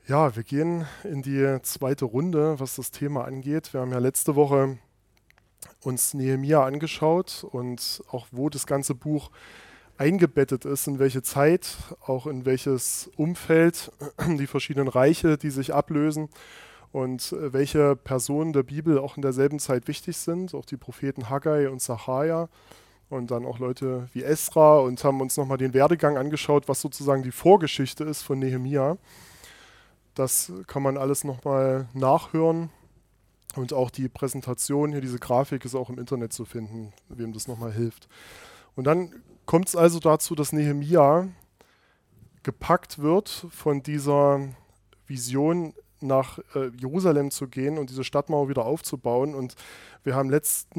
Ja, wir gehen in die zweite Runde, was das Thema angeht. Wir haben ja letzte Woche uns Nehemia angeschaut und auch wo das ganze Buch eingebettet ist, in welche Zeit, auch in welches Umfeld, die verschiedenen Reiche, die sich ablösen und welche Personen der Bibel auch in derselben Zeit wichtig sind, auch die Propheten Haggai und Sacharja und dann auch Leute wie Esra und haben uns nochmal den Werdegang angeschaut, was sozusagen die Vorgeschichte ist von Nehemia. Das kann man alles nochmal nachhören. Und auch die Präsentation hier, diese Grafik ist auch im Internet zu finden, wem das nochmal hilft. Und dann kommt es also dazu, dass Nehemia gepackt wird von dieser Vision, nach Jerusalem zu gehen und diese Stadtmauer wieder aufzubauen. Und wir haben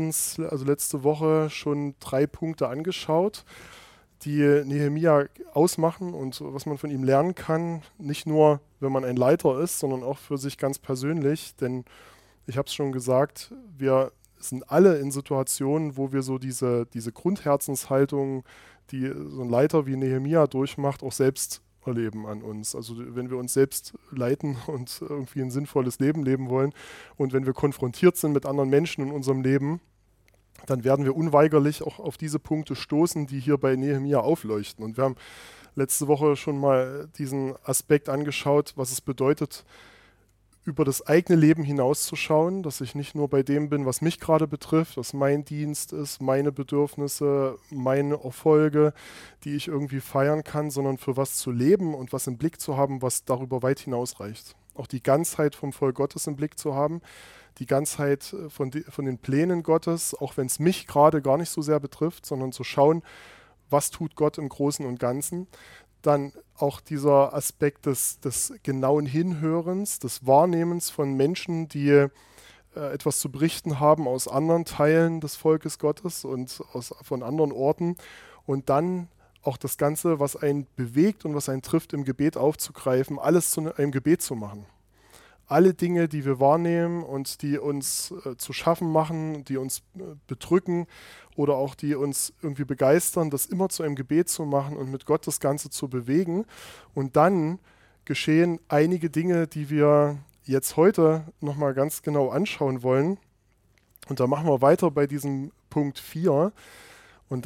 letzte Woche schon 3 Punkte angeschaut, die Nehemia ausmachen und was man von ihm lernen kann. Nicht nur, wenn man ein Leiter ist, sondern auch für sich ganz persönlich. Denn ich habe es schon gesagt, wir sind alle in Situationen, wo wir so diese Grundherzenshaltung, die so ein Leiter wie Nehemia durchmacht, auch selbst erleben an uns. Also wenn wir uns selbst leiten und irgendwie ein sinnvolles Leben leben wollen und wenn wir konfrontiert sind mit anderen Menschen in unserem Leben, dann werden wir unweigerlich auch auf diese Punkte stoßen, die hier bei Nehemia aufleuchten. Und wir haben letzte Woche schon mal diesen Aspekt angeschaut, was es bedeutet, über das eigene Leben hinauszuschauen, dass ich nicht nur bei dem bin, was mich gerade betrifft, was mein Dienst ist, meine Bedürfnisse, meine Erfolge, die ich irgendwie feiern kann, sondern für was zu leben und was im Blick zu haben, was darüber weit hinausreicht. Auch die Ganzheit vom Volk Gottes im Blick zu haben, die Ganzheit von den Plänen Gottes, auch wenn es mich gerade gar nicht so sehr betrifft, sondern zu schauen, was tut Gott im Großen und Ganzen. Dann auch dieser Aspekt des genauen Hinhörens, des Wahrnehmens von Menschen, die etwas zu berichten haben aus anderen Teilen des Volkes Gottes und von anderen Orten. Und dann auch das Ganze, was einen bewegt und was einen trifft, im Gebet aufzugreifen, alles zu einem Gebet zu machen. Alle Dinge, die wir wahrnehmen und die uns zu schaffen machen, die uns bedrücken oder auch die uns irgendwie begeistern, das immer zu einem Gebet zu machen und mit Gott das Ganze zu bewegen. Und dann geschehen einige Dinge, die wir jetzt heute nochmal ganz genau anschauen wollen. Und da machen wir weiter bei diesem Punkt 4. Und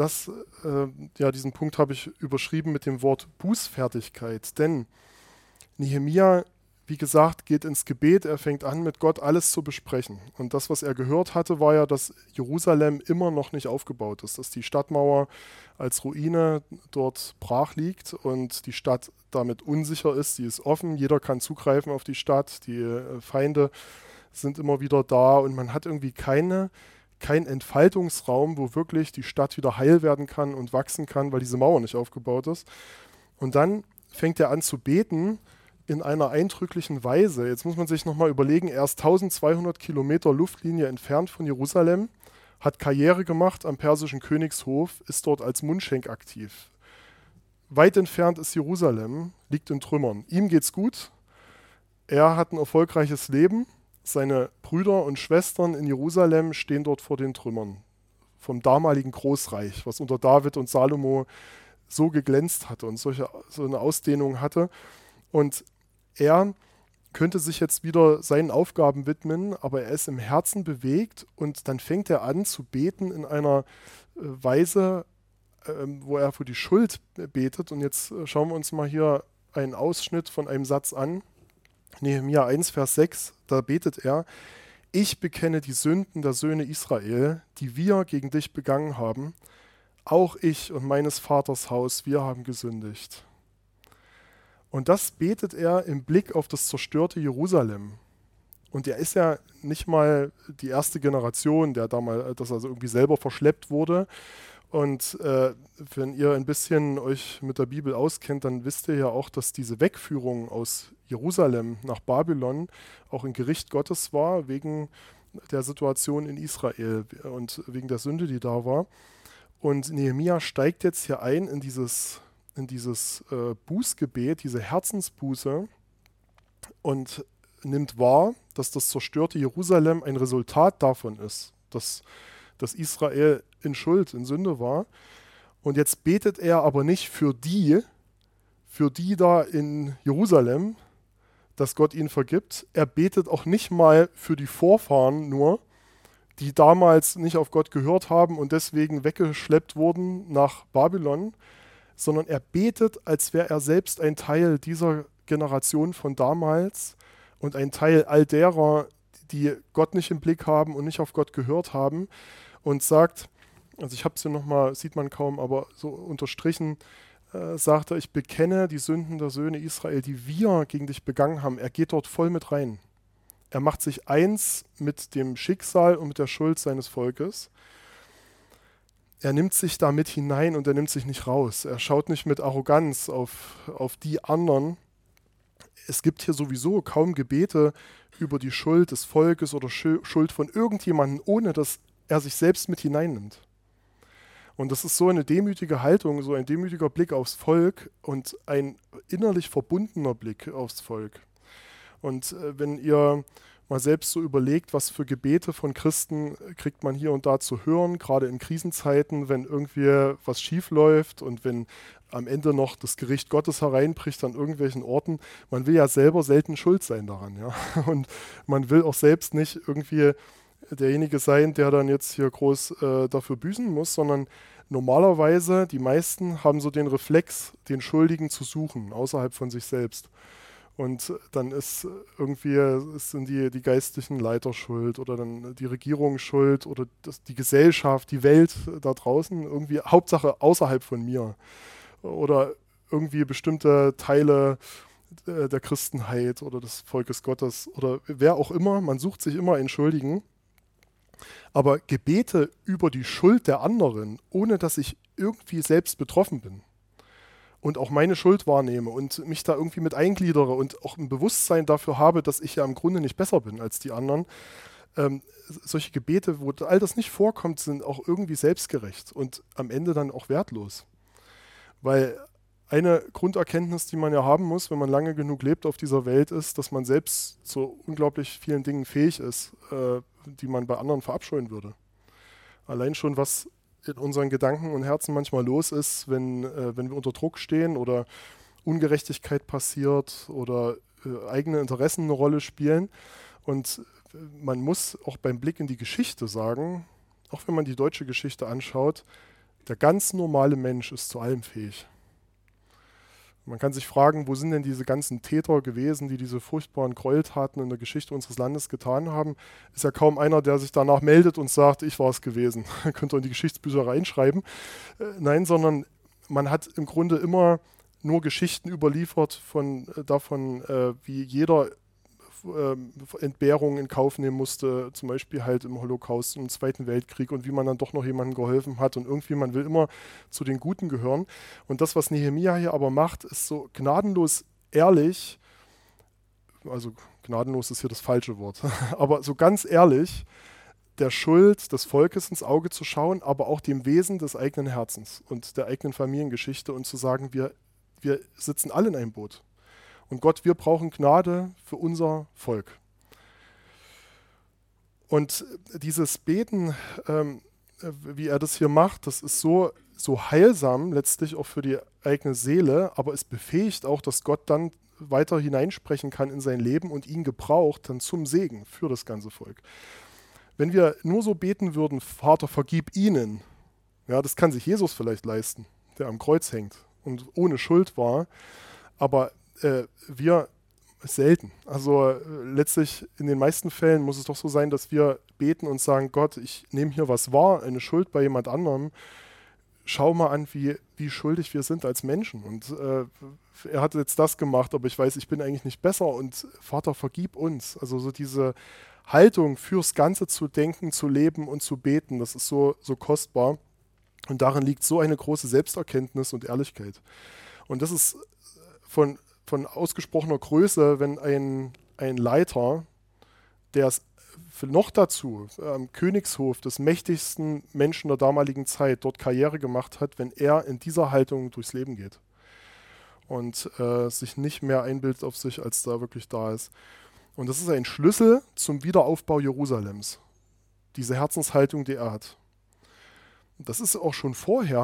diesen Punkt habe ich überschrieben mit dem Wort Bußfertigkeit. Denn Nehemia, wie gesagt, geht ins Gebet, er fängt an, mit Gott alles zu besprechen. Und das, was er gehört hatte, war ja, dass Jerusalem immer noch nicht aufgebaut ist, dass die Stadtmauer als Ruine dort brach liegt und die Stadt damit unsicher ist, sie ist offen, jeder kann zugreifen auf die Stadt, die Feinde sind immer wieder da und man hat irgendwie keinen Entfaltungsraum, wo wirklich die Stadt wieder heil werden kann und wachsen kann, weil diese Mauer nicht aufgebaut ist. Und dann fängt er an zu beten, in einer eindrücklichen Weise. Jetzt muss man sich nochmal überlegen, er ist 1200 Kilometer Luftlinie entfernt von Jerusalem, hat Karriere gemacht am persischen Königshof, ist dort als Mundschenk aktiv. Weit entfernt ist Jerusalem, liegt in Trümmern. Ihm geht's gut, er hat ein erfolgreiches Leben, seine Brüder und Schwestern in Jerusalem stehen dort vor den Trümmern vom damaligen Großreich, was unter David und Salomo so geglänzt hatte und so eine Ausdehnung hatte. Und er könnte sich jetzt wieder seinen Aufgaben widmen, aber er ist im Herzen bewegt und dann fängt er an zu beten in einer Weise, wo er für die Schuld betet. Und jetzt schauen wir uns mal hier einen Ausschnitt von einem Satz an. Nehemia 1, Vers 6, da betet er: Ich bekenne die Sünden der Söhne Israel, die wir gegen dich begangen haben. Auch ich und meines Vaters Haus, wir haben gesündigt. Und das betet er im Blick auf das zerstörte Jerusalem. Und er ist ja nicht mal die erste Generation, dass also irgendwie selber verschleppt wurde. Und wenn ihr ein bisschen euch mit der Bibel auskennt, dann wisst ihr ja auch, dass diese Wegführung aus Jerusalem nach Babylon auch ein Gericht Gottes war, wegen der Situation in Israel und wegen der Sünde, die da war. Und Nehemia steigt jetzt hier ein in dieses Bußgebet, diese Herzensbuße und nimmt wahr, dass das zerstörte Jerusalem ein Resultat davon ist, dass Israel in Schuld, in Sünde war. Und jetzt betet er aber nicht für die da in Jerusalem, dass Gott ihn vergibt. Er betet auch nicht mal für die Vorfahren nur, die damals nicht auf Gott gehört haben und deswegen weggeschleppt wurden nach Babylon, sondern er betet, als wäre er selbst ein Teil dieser Generation von damals und ein Teil all derer, die Gott nicht im Blick haben und nicht auf Gott gehört haben, und sagt, also ich habe es hier nochmal, sieht man kaum, aber so unterstrichen, sagt er, ich bekenne die Sünden der Söhne Israel, die wir gegen dich begangen haben. Er geht dort voll mit rein. Er macht sich eins mit dem Schicksal und mit der Schuld seines Volkes. Er nimmt sich da mit hinein und er nimmt sich nicht raus. Er schaut nicht mit Arroganz auf die anderen. Es gibt hier sowieso kaum Gebete über die Schuld des Volkes oder Schuld von irgendjemandem, ohne dass er sich selbst mit hineinnimmt. Und das ist so eine demütige Haltung, so ein demütiger Blick aufs Volk und ein innerlich verbundener Blick aufs Volk. Und wenn ihr mal selbst so überlegt, was für Gebete von Christen kriegt man hier und da zu hören, gerade in Krisenzeiten, wenn irgendwie was schief läuft und wenn am Ende noch das Gericht Gottes hereinbricht an irgendwelchen Orten, man will ja selber selten schuld sein daran, ja. Und man will auch selbst nicht irgendwie derjenige sein, der dann jetzt hier groß dafür büßen muss, sondern normalerweise, die meisten haben so den Reflex, den Schuldigen zu suchen, außerhalb von sich selbst. Und dann sind die geistlichen Leiter schuld oder dann die Regierung schuld oder die Gesellschaft, die Welt da draußen, irgendwie Hauptsache außerhalb von mir. Oder irgendwie bestimmte Teile der Christenheit oder des Volkes Gottes oder wer auch immer, man sucht sich immer einen Schuldigen. Aber Gebete über die Schuld der anderen, ohne dass ich irgendwie selbst betroffen bin und auch meine Schuld wahrnehme und mich da irgendwie mit eingliedere und auch ein Bewusstsein dafür habe, dass ich ja im Grunde nicht besser bin als die anderen. Solche Gebete, wo all das nicht vorkommt, sind auch irgendwie selbstgerecht und am Ende dann auch wertlos. Weil eine Grunderkenntnis, die man ja haben muss, wenn man lange genug lebt auf dieser Welt, ist, dass man selbst zu unglaublich vielen Dingen fähig ist, die man bei anderen verabscheuen würde. Allein schon, was in unseren Gedanken und Herzen manchmal los ist, wenn wir unter Druck stehen oder Ungerechtigkeit passiert oder eigene Interessen eine Rolle spielen. Und man muss auch beim Blick in die Geschichte sagen, auch wenn man die deutsche Geschichte anschaut, der ganz normale Mensch ist zu allem fähig. Man kann sich fragen, wo sind denn diese ganzen Täter gewesen, die diese furchtbaren Gräueltaten in der Geschichte unseres Landes getan haben? Ist ja kaum einer, der sich danach meldet und sagt, ich war es gewesen. Könnt ihr in die Geschichtsbücher reinschreiben. Nein, sondern man hat im Grunde immer nur Geschichten überliefert davon, wie jeder Entbehrungen in Kauf nehmen musste, zum Beispiel halt im Holocaust und im Zweiten Weltkrieg und wie man dann doch noch jemandem geholfen hat und irgendwie, man will immer zu den Guten gehören. Und das, was Nehemia hier aber macht, ist so gnadenlos ehrlich, also gnadenlos ist hier das falsche Wort, aber so ganz ehrlich, der Schuld des Volkes ins Auge zu schauen, aber auch dem Wesen des eigenen Herzens und der eigenen Familiengeschichte und zu sagen, wir sitzen alle in einem Boot. Und Gott, wir brauchen Gnade für unser Volk. Und dieses Beten, wie er das hier macht, das ist so heilsam letztlich auch für die eigene Seele, aber es befähigt auch, dass Gott dann weiter hineinsprechen kann in sein Leben und ihn gebraucht dann zum Segen für das ganze Volk. Wenn wir nur so beten würden, Vater, vergib ihnen, ja, das kann sich Jesus vielleicht leisten, der am Kreuz hängt und ohne Schuld war, aber wir selten. Also letztlich in den meisten Fällen muss es doch so sein, dass wir beten und sagen, Gott, ich nehme hier was wahr, eine Schuld bei jemand anderem. Schau mal an, wie schuldig wir sind als Menschen. Und er hat jetzt das gemacht, aber ich weiß, ich bin eigentlich nicht besser. Und Vater, vergib uns. Also so diese Haltung fürs Ganze zu denken, zu leben und zu beten, das ist so kostbar. Und darin liegt so eine große Selbsterkenntnis und Ehrlichkeit. Und das ist von ausgesprochener Größe, wenn ein Leiter, der es noch dazu am Königshof des mächtigsten Menschen der damaligen Zeit dort Karriere gemacht hat, wenn er in dieser Haltung durchs Leben geht und sich nicht mehr einbildet auf sich, als da wirklich da ist. Und das ist ein Schlüssel zum Wiederaufbau Jerusalems, diese Herzenshaltung, die er hat. Das ist auch schon vorher,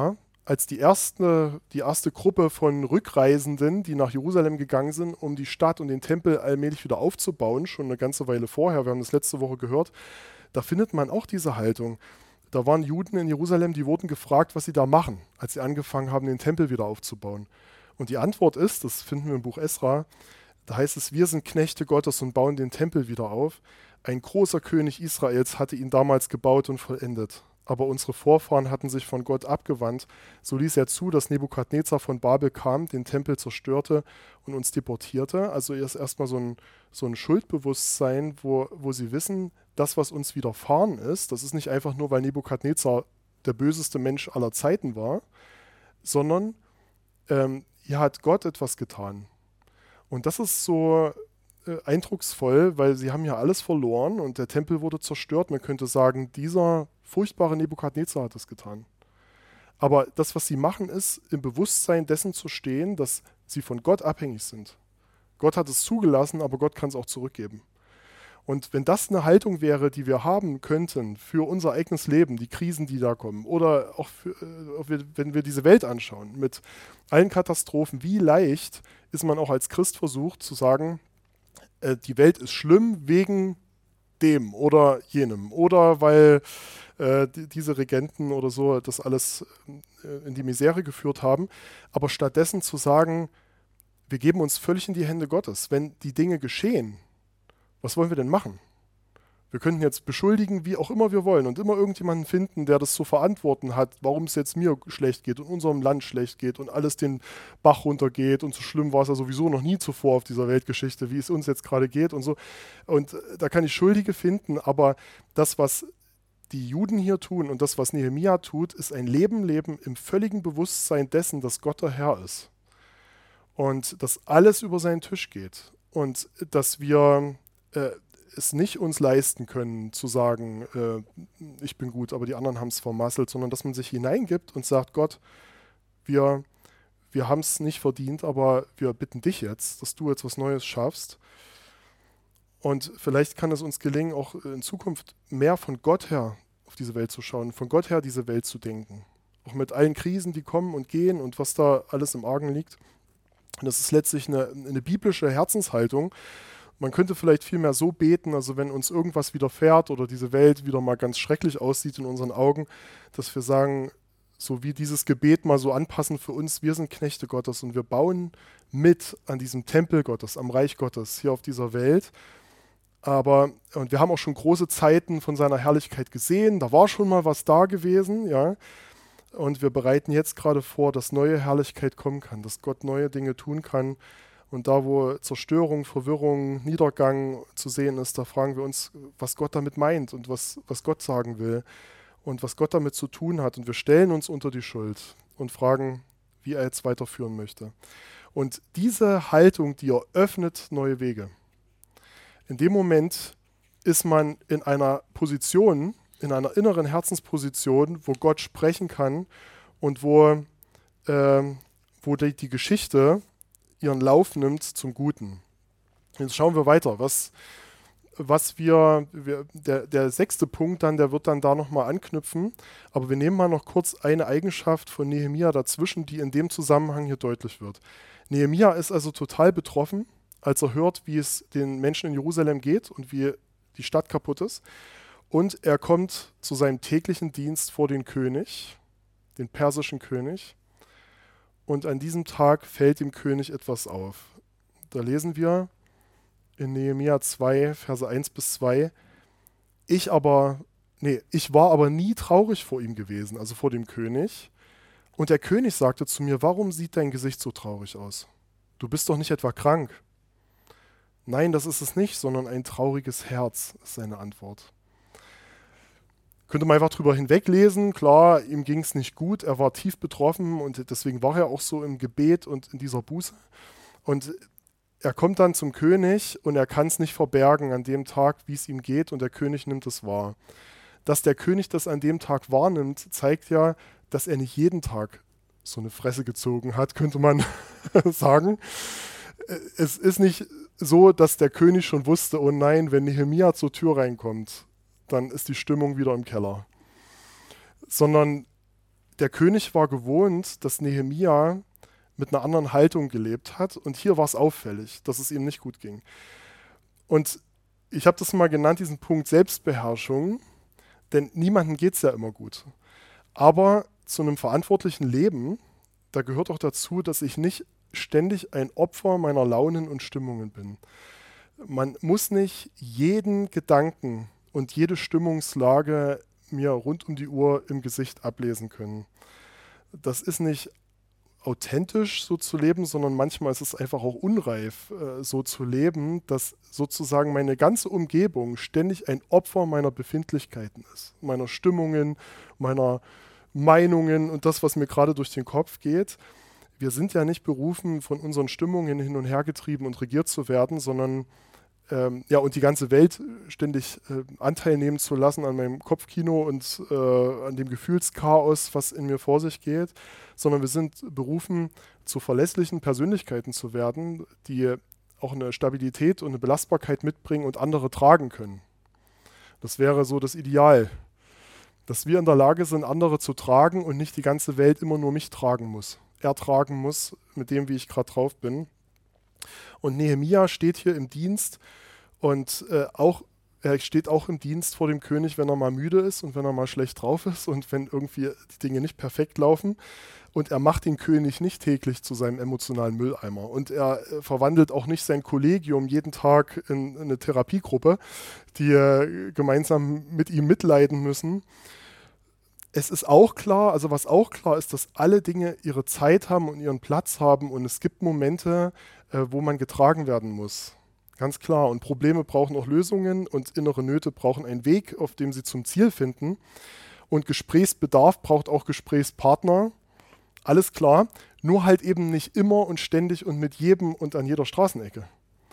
als die erste Gruppe von Rückreisenden, die nach Jerusalem gegangen sind, um die Stadt und den Tempel allmählich wieder aufzubauen, schon eine ganze Weile vorher, wir haben das letzte Woche gehört, da findet man auch diese Haltung. Da waren Juden in Jerusalem, die wurden gefragt, was sie da machen, als sie angefangen haben, den Tempel wieder aufzubauen. Und die Antwort ist, das finden wir im Buch Esra, da heißt es, wir sind Knechte Gottes und bauen den Tempel wieder auf. Ein großer König Israels hatte ihn damals gebaut und vollendet. Aber unsere Vorfahren hatten sich von Gott abgewandt. So ließ er zu, dass Nebukadnezar von Babel kam, den Tempel zerstörte und uns deportierte. Also ist erstmal so ein Schuldbewusstsein, wo sie wissen, das, was uns widerfahren ist, das ist nicht einfach nur, weil Nebukadnezar der böseste Mensch aller Zeiten war, sondern hier hat Gott etwas getan. Und das ist so eindrucksvoll, weil sie haben ja alles verloren und der Tempel wurde zerstört. Man könnte sagen, dieser furchtbare Nebukadnezar hat es getan. Aber das, was sie machen, ist, im Bewusstsein dessen zu stehen, dass sie von Gott abhängig sind. Gott hat es zugelassen, aber Gott kann es auch zurückgeben. Und wenn das eine Haltung wäre, die wir haben könnten für unser eigenes Leben, die Krisen, die da kommen, oder auch wenn wir diese Welt anschauen, mit allen Katastrophen, wie leicht ist man auch als Christ versucht zu sagen, die Welt ist schlimm wegen dem oder jenem oder weil diese Regenten oder so das alles in die Misere geführt haben. Aber stattdessen zu sagen, wir geben uns völlig in die Hände Gottes. Wenn die Dinge geschehen, was wollen wir denn machen? Wir könnten jetzt beschuldigen, wie auch immer wir wollen und immer irgendjemanden finden, der das zu verantworten hat, warum es jetzt mir schlecht geht und unserem Land schlecht geht und alles den Bach runtergeht und so schlimm war es ja sowieso noch nie zuvor auf dieser Weltgeschichte, wie es uns jetzt gerade geht und so. Und da kann ich Schuldige finden, aber das, was die Juden hier tun und das, was Nehemia tut, ist ein leben im völligen Bewusstsein dessen, dass Gott der Herr ist und dass alles über seinen Tisch geht und dass wir es nicht uns leisten können, zu sagen, ich bin gut, aber die anderen haben es vermasselt, sondern dass man sich hineingibt und sagt, Gott, wir haben es nicht verdient, aber wir bitten dich jetzt, dass du jetzt was Neues schaffst. Und vielleicht kann es uns gelingen, auch in Zukunft mehr von Gott her auf diese Welt zu schauen, von Gott her diese Welt zu denken. Auch mit allen Krisen, die kommen und gehen und was da alles im Argen liegt. Und das ist letztlich eine biblische Herzenshaltung. Man könnte vielleicht viel mehr so beten, also wenn uns irgendwas widerfährt oder diese Welt wieder mal ganz schrecklich aussieht in unseren Augen, dass wir sagen, so wie dieses Gebet mal so anpassen für uns, wir sind Knechte Gottes und wir bauen mit an diesem Tempel Gottes, am Reich Gottes hier auf dieser Welt. Und wir haben auch schon große Zeiten von seiner Herrlichkeit gesehen, da war schon mal was da gewesen, ja. Und wir bereiten jetzt gerade vor, dass neue Herrlichkeit kommen kann, dass Gott neue Dinge tun kann. Und da, wo Zerstörung, Verwirrung, Niedergang zu sehen ist, da fragen wir uns, was Gott damit meint und was Gott sagen will und was Gott damit zu tun hat. Und wir stellen uns unter die Schuld und fragen, wie er jetzt weiterführen möchte. Und diese Haltung, die eröffnet neue Wege. In dem Moment ist man in einer Position, in einer inneren Herzensposition, wo Gott sprechen kann und wo die Geschichte ihren Lauf nimmt zum Guten. Jetzt schauen wir weiter. Der 6. Punkt dann, der wird dann da nochmal anknüpfen, aber wir nehmen mal noch kurz eine Eigenschaft von Nehemia dazwischen, die in dem Zusammenhang hier deutlich wird. Nehemia ist also total betroffen, als er hört, wie es den Menschen in Jerusalem geht und wie die Stadt kaputt ist. Und er kommt zu seinem täglichen Dienst vor den König, den persischen König. Und an diesem Tag fällt dem König etwas auf. Da lesen wir in Nehemia 2, Verse 1-2, ich war aber nie traurig vor ihm gewesen, also vor dem König. Und der König sagte zu mir, warum sieht dein Gesicht so traurig aus? Du bist doch nicht etwa krank. Nein, das ist es nicht, sondern ein trauriges Herz, ist seine Antwort. Könnte man einfach drüber hinweglesen. Klar, ihm ging es nicht gut, er war tief betroffen und deswegen war er auch so im Gebet und in dieser Buße. Und er kommt dann zum König und er kann es nicht verbergen an dem Tag, wie es ihm geht, und der König nimmt es wahr. Dass der König das an dem Tag wahrnimmt, zeigt ja, dass er nicht jeden Tag so eine Fresse gezogen hat, könnte man sagen. Es ist nicht so, dass der König schon wusste, oh nein, wenn Nehemia zur Tür reinkommt, dann ist die Stimmung wieder im Keller. Sondern der König war gewohnt, dass Nehemia mit einer anderen Haltung gelebt hat. Und hier war es auffällig, dass es ihm nicht gut ging. Und ich habe das mal genannt, diesen Punkt Selbstbeherrschung, denn niemandem geht es ja immer gut. Aber zu einem verantwortlichen Leben, da gehört auch dazu, dass ich nicht ständig ein Opfer meiner Launen und Stimmungen bin. Man muss nicht jeden Gedanken und jede Stimmungslage mir rund um die Uhr im Gesicht ablesen können. Das ist nicht authentisch so zu leben, sondern manchmal ist es einfach auch unreif, so zu leben, dass sozusagen meine ganze Umgebung ständig ein Opfer meiner Befindlichkeiten ist, meiner Stimmungen, meiner Meinungen und das, was mir gerade durch den Kopf geht. Wir sind ja nicht berufen, von unseren Stimmungen hin und her getrieben und regiert zu werden, sondern und die ganze Welt ständig Anteil nehmen zu lassen an meinem Kopfkino und an dem Gefühlschaos, was in mir vor sich geht, sondern wir sind berufen, zu verlässlichen Persönlichkeiten zu werden, die auch eine Stabilität und eine Belastbarkeit mitbringen und andere tragen können. Das wäre so das Ideal, dass wir in der Lage sind, andere zu tragen und nicht die ganze Welt immer nur mich tragen muss. Er tragen muss mit dem, wie ich gerade drauf bin. Und Nehemia steht hier im Dienst und er steht auch im Dienst vor dem König, wenn er mal müde ist und wenn er mal schlecht drauf ist und wenn irgendwie die Dinge nicht perfekt laufen. Und er macht den König nicht täglich zu seinem emotionalen Mülleimer. Und er verwandelt auch nicht sein Kollegium jeden Tag in eine Therapiegruppe, die gemeinsam mit ihm mitleiden müssen. Es ist auch klar, also was auch klar ist, dass alle Dinge ihre Zeit haben und ihren Platz haben und es gibt Momente, wo man getragen werden muss. Ganz klar. Und Probleme brauchen auch Lösungen und innere Nöte brauchen einen Weg, auf dem sie zum Ziel finden. Und Gesprächsbedarf braucht auch Gesprächspartner. Alles klar. Nur halt eben nicht immer und ständig und mit jedem und an jeder Straßenecke.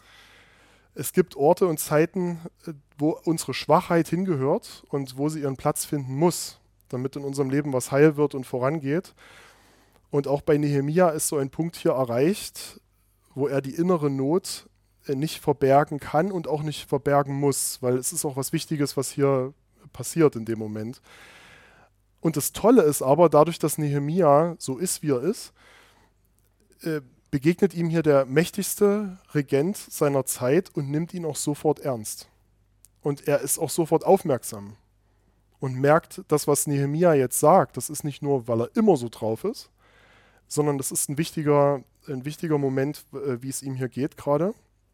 Es gibt Orte und Zeiten, wo unsere Schwachheit hingehört und wo sie ihren Platz finden muss, damit in unserem Leben was heil wird und vorangeht. Und auch bei Nehemia ist so ein Punkt hier erreicht, wo er die innere Not nicht verbergen kann und auch nicht verbergen muss, weil es ist auch was Wichtiges, was hier passiert in dem Moment. Und das Tolle ist aber, dadurch, dass Nehemia so ist, wie er ist, begegnet ihm hier der mächtigste Regent seiner Zeit und nimmt ihn auch sofort ernst. Und er ist auch sofort aufmerksam und merkt, das, was Nehemia jetzt sagt, das ist nicht nur, weil er immer so drauf ist, sondern das ist ein wichtiger Moment, wie es ihm hier geht gerade.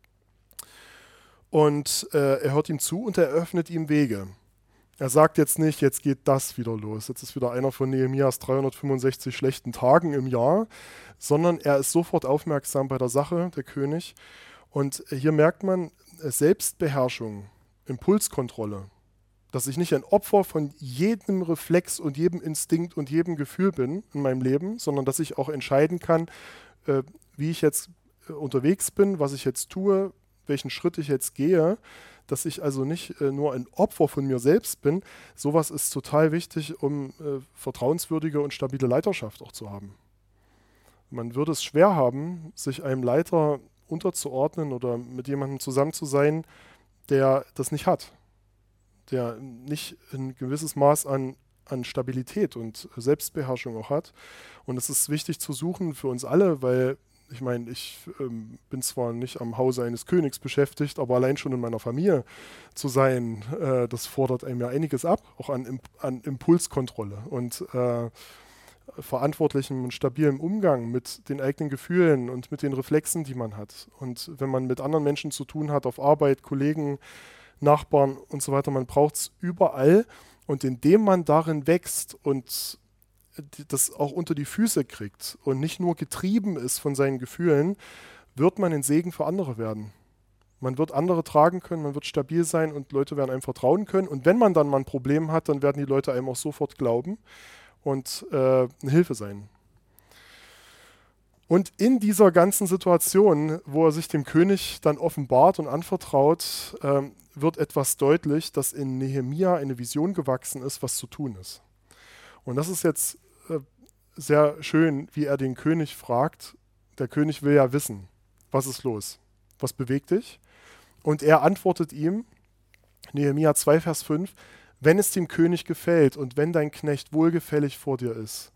Und er hört ihm zu und er öffnet ihm Wege. Er sagt jetzt nicht, jetzt geht das wieder los, jetzt ist wieder einer von Nehemias 365 schlechten Tagen im Jahr, sondern er ist sofort aufmerksam bei der Sache, der König. Und hier merkt man Selbstbeherrschung, Impulskontrolle, dass ich nicht ein Opfer von jedem Reflex und jedem Instinkt und jedem Gefühl bin in meinem Leben, sondern dass ich auch entscheiden kann, wie ich jetzt unterwegs bin, was ich jetzt tue, welchen Schritt ich jetzt gehe, dass ich also nicht nur ein Opfer von mir selbst bin. Sowas ist total wichtig, um vertrauenswürdige und stabile Leiterschaft auch zu haben. Man würde es schwer haben, sich einem Leiter unterzuordnen oder mit jemandem zusammen zu sein, der das nicht hat, der nicht ein gewisses Maß an Stabilität und Selbstbeherrschung auch hat. Und es ist wichtig zu suchen für uns alle, weil ich meine, ich bin zwar nicht am Hause eines Königs beschäftigt, aber allein schon in meiner Familie zu sein, das fordert einem ja einiges ab, auch an Impulskontrolle und verantwortlichem und stabilem Umgang mit den eigenen Gefühlen und mit den Reflexen, die man hat. Und wenn man mit anderen Menschen zu tun hat, auf Arbeit, Kollegen, Nachbarn und so weiter, man braucht es überall. Und indem man darin wächst und das auch unter die Füße kriegt und nicht nur getrieben ist von seinen Gefühlen, wird man ein Segen für andere werden. Man wird andere tragen können, man wird stabil sein und Leute werden einem vertrauen können. Und wenn man dann mal ein Problem hat, dann werden die Leute einem auch sofort glauben und eine Hilfe sein. Und in dieser ganzen Situation, wo er sich dem König dann offenbart und anvertraut, wird etwas deutlich, dass in Nehemia eine Vision gewachsen ist, was zu tun ist. Und das ist jetzt sehr schön, wie er den König fragt. Der König will ja wissen, was ist los? Was bewegt dich? Und er antwortet ihm, Nehemia 2, Vers 5, wenn es dem König gefällt und wenn dein Knecht wohlgefällig vor dir ist,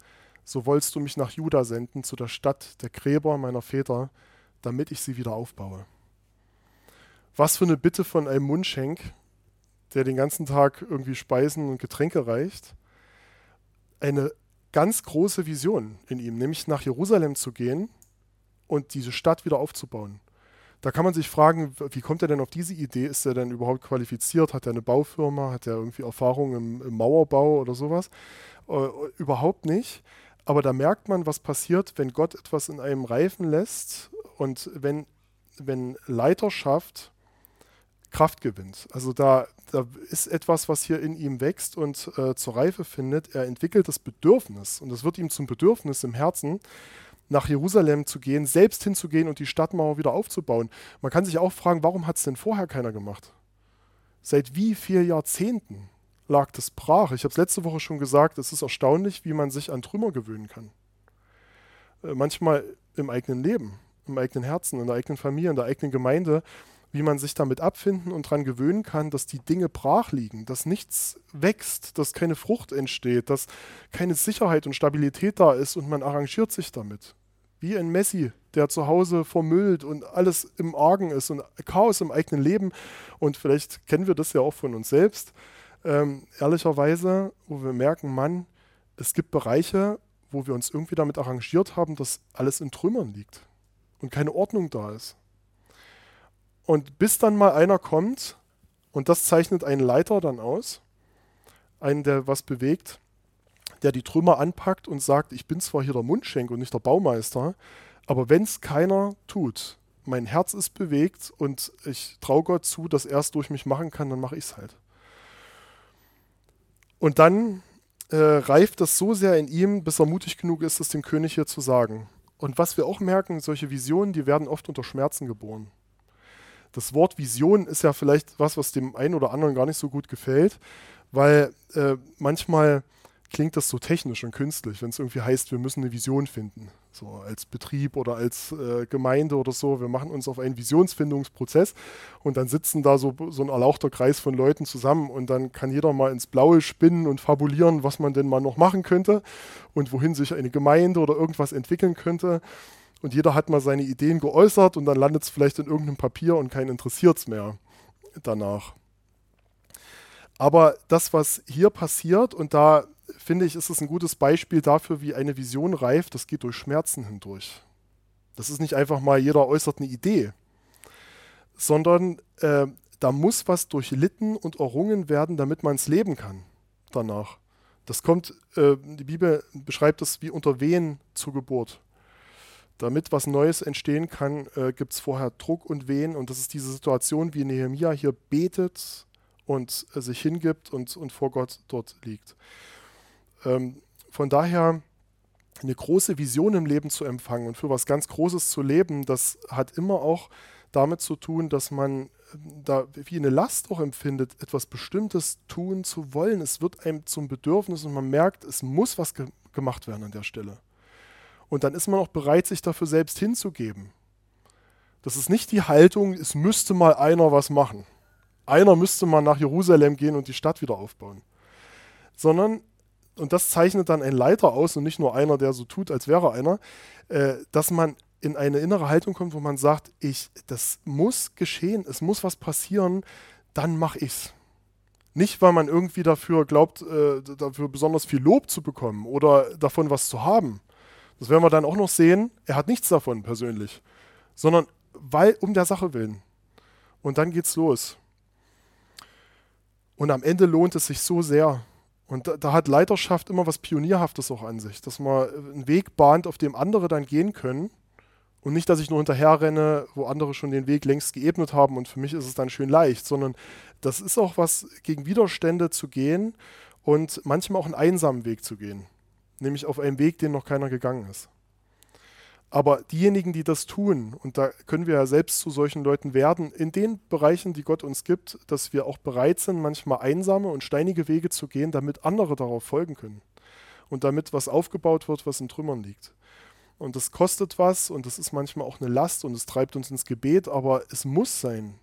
so wolltest du mich nach Juda senden, zu der Stadt der Gräber meiner Väter, damit ich sie wieder aufbaue. Was für eine Bitte von einem Mundschenk, der den ganzen Tag irgendwie Speisen und Getränke reicht. Eine ganz große Vision in ihm, nämlich nach Jerusalem zu gehen und diese Stadt wieder aufzubauen. Da kann man sich fragen, wie kommt er denn auf diese Idee? Ist er denn überhaupt qualifiziert? Hat er eine Baufirma? Hat er irgendwie Erfahrung im Mauerbau oder sowas? Überhaupt nicht. Aber da merkt man, was passiert, wenn Gott etwas in einem reifen lässt und wenn Leiterschaft Kraft gewinnt. Also da ist etwas, was hier in ihm wächst und zur Reife findet. Er entwickelt das Bedürfnis und es wird ihm zum Bedürfnis im Herzen, nach Jerusalem zu gehen, selbst hinzugehen und die Stadtmauer wieder aufzubauen. Man kann sich auch fragen, warum hat es denn vorher keiner gemacht? Seit wie vielen Jahrzehnten lag das brach? Ich habe es letzte Woche schon gesagt, es ist erstaunlich, wie man sich an Trümmer gewöhnen kann. Manchmal im eigenen Leben, im eigenen Herzen, in der eigenen Familie, in der eigenen Gemeinde, wie man sich damit abfinden und daran gewöhnen kann, dass die Dinge brach liegen, dass nichts wächst, dass keine Frucht entsteht, dass keine Sicherheit und Stabilität da ist und man arrangiert sich damit. Wie ein Messi, der zu Hause vermüllt und alles im Argen ist und Chaos im eigenen Leben. Und vielleicht kennen wir das ja auch von uns selbst, ehrlicherweise, wo wir merken, Mann, es gibt Bereiche, wo wir uns irgendwie damit arrangiert haben, dass alles in Trümmern liegt und keine Ordnung da ist. Und bis dann mal einer kommt, und das zeichnet einen Leiter dann aus, einen, der was bewegt, der die Trümmer anpackt und sagt, ich bin zwar hier der Mundschenk und nicht der Baumeister, aber wenn es keiner tut, mein Herz ist bewegt und ich traue Gott zu, dass er es durch mich machen kann, dann mache ich es halt. Und dann reift das so sehr in ihm, bis er mutig genug ist, es dem König hier zu sagen. Und was wir auch merken, solche Visionen, die werden oft unter Schmerzen geboren. Das Wort Vision ist ja vielleicht was dem einen oder anderen gar nicht so gut gefällt, weil manchmal klingt das so technisch und künstlich, wenn es irgendwie heißt, wir müssen eine Vision finden. So als Betrieb oder als Gemeinde oder so. Wir machen uns auf einen Visionsfindungsprozess und dann sitzen da so ein erlauchter Kreis von Leuten zusammen und dann kann jeder mal ins Blaue spinnen und fabulieren, was man denn mal noch machen könnte und wohin sich eine Gemeinde oder irgendwas entwickeln könnte. Und jeder hat mal seine Ideen geäußert und dann landet es vielleicht in irgendeinem Papier und keinen interessiert es mehr danach. Aber das, was hier passiert, und da finde ich, ist es ein gutes Beispiel dafür, wie eine Vision reift, das geht durch Schmerzen hindurch. Das ist nicht einfach mal, jeder äußert eine Idee, sondern da muss was durchlitten und errungen werden, damit man es leben kann danach. Das kommt, die Bibel beschreibt es wie unter Wehen zur Geburt. Damit was Neues entstehen kann, gibt es vorher Druck und Wehen. Und das ist diese Situation, wie Nehemia hier betet und sich hingibt und vor Gott dort liegt. Von daher eine große Vision im Leben zu empfangen und für was ganz Großes zu leben, das hat immer auch damit zu tun, dass man da wie eine Last auch empfindet, etwas Bestimmtes tun zu wollen. Es wird einem zum Bedürfnis und man merkt, es muss was gemacht werden an der Stelle. Und dann ist man auch bereit, sich dafür selbst hinzugeben. Das ist nicht die Haltung, es müsste mal einer was machen. Einer müsste mal nach Jerusalem gehen und die Stadt wieder aufbauen. Sondern, und das zeichnet dann ein Leiter aus und nicht nur einer, der so tut, als wäre einer, dass man in eine innere Haltung kommt, wo man sagt, das muss geschehen, es muss was passieren, dann mache ich's. Nicht, weil man irgendwie dafür glaubt, dafür besonders viel Lob zu bekommen oder davon was zu haben. Das werden wir dann auch noch sehen. Er hat nichts davon persönlich, sondern um der Sache willen. Und dann geht's los. Und am Ende lohnt es sich so sehr. Und da hat Leiterschaft immer was Pionierhaftes auch an sich, dass man einen Weg bahnt, auf dem andere dann gehen können. Und nicht, dass ich nur hinterher renne, wo andere schon den Weg längst geebnet haben und für mich ist es dann schön leicht, sondern das ist auch was, gegen Widerstände zu gehen und manchmal auch einen einsamen Weg zu gehen. Nämlich auf einen Weg, den noch keiner gegangen ist. Aber diejenigen, die das tun, und da können wir ja selbst zu solchen Leuten werden, in den Bereichen, die Gott uns gibt, dass wir auch bereit sind, manchmal einsame und steinige Wege zu gehen, damit andere darauf folgen können. Und damit was aufgebaut wird, was in Trümmern liegt. Und das kostet was und das ist manchmal auch eine Last und es treibt uns ins Gebet, aber es muss sein,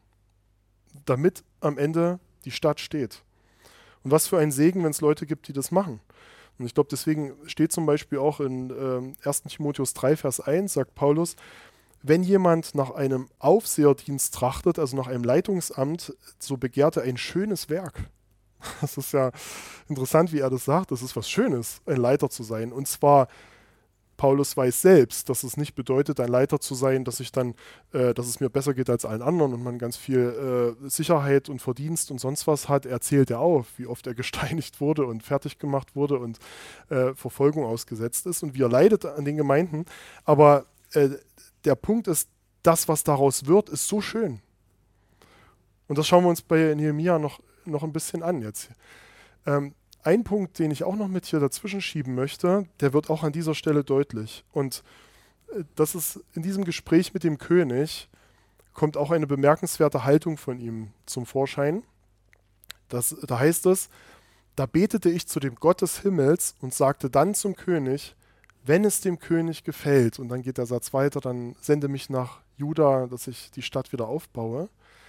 damit am Ende die Stadt steht. Und was für ein Segen, wenn es Leute gibt, die das machen. Und ich glaube, deswegen steht zum Beispiel auch in 1. Timotheus 3, Vers 1, sagt Paulus, wenn jemand nach einem Aufseherdienst trachtet, also nach einem Leitungsamt, so begehrt er ein schönes Werk. Das ist ja interessant, wie er das sagt. Das ist was Schönes, ein Leiter zu sein. Und zwar, Paulus weiß selbst, dass es nicht bedeutet, ein Leiter zu sein, dass es mir besser geht als allen anderen und man ganz viel Sicherheit und Verdienst und sonst was hat. Er zählt ja auf, wie oft er gesteinigt wurde und fertig gemacht wurde und Verfolgung ausgesetzt ist und wie er leidet an den Gemeinden. Aber der Punkt ist, das, was daraus wird, ist so schön. Und das schauen wir uns bei Nehemia noch ein bisschen an jetzt. Ein Punkt, den ich auch noch mit hier dazwischen schieben möchte, der wird auch an dieser Stelle deutlich. Und das ist in diesem Gespräch mit dem König, kommt auch eine bemerkenswerte Haltung von ihm zum Vorschein. Da heißt es, da betete ich zu dem Gott des Himmels und sagte dann zum König, wenn es dem König gefällt, und dann geht der Satz weiter, dann sende mich nach Juda, dass ich die Stadt wieder aufbaue.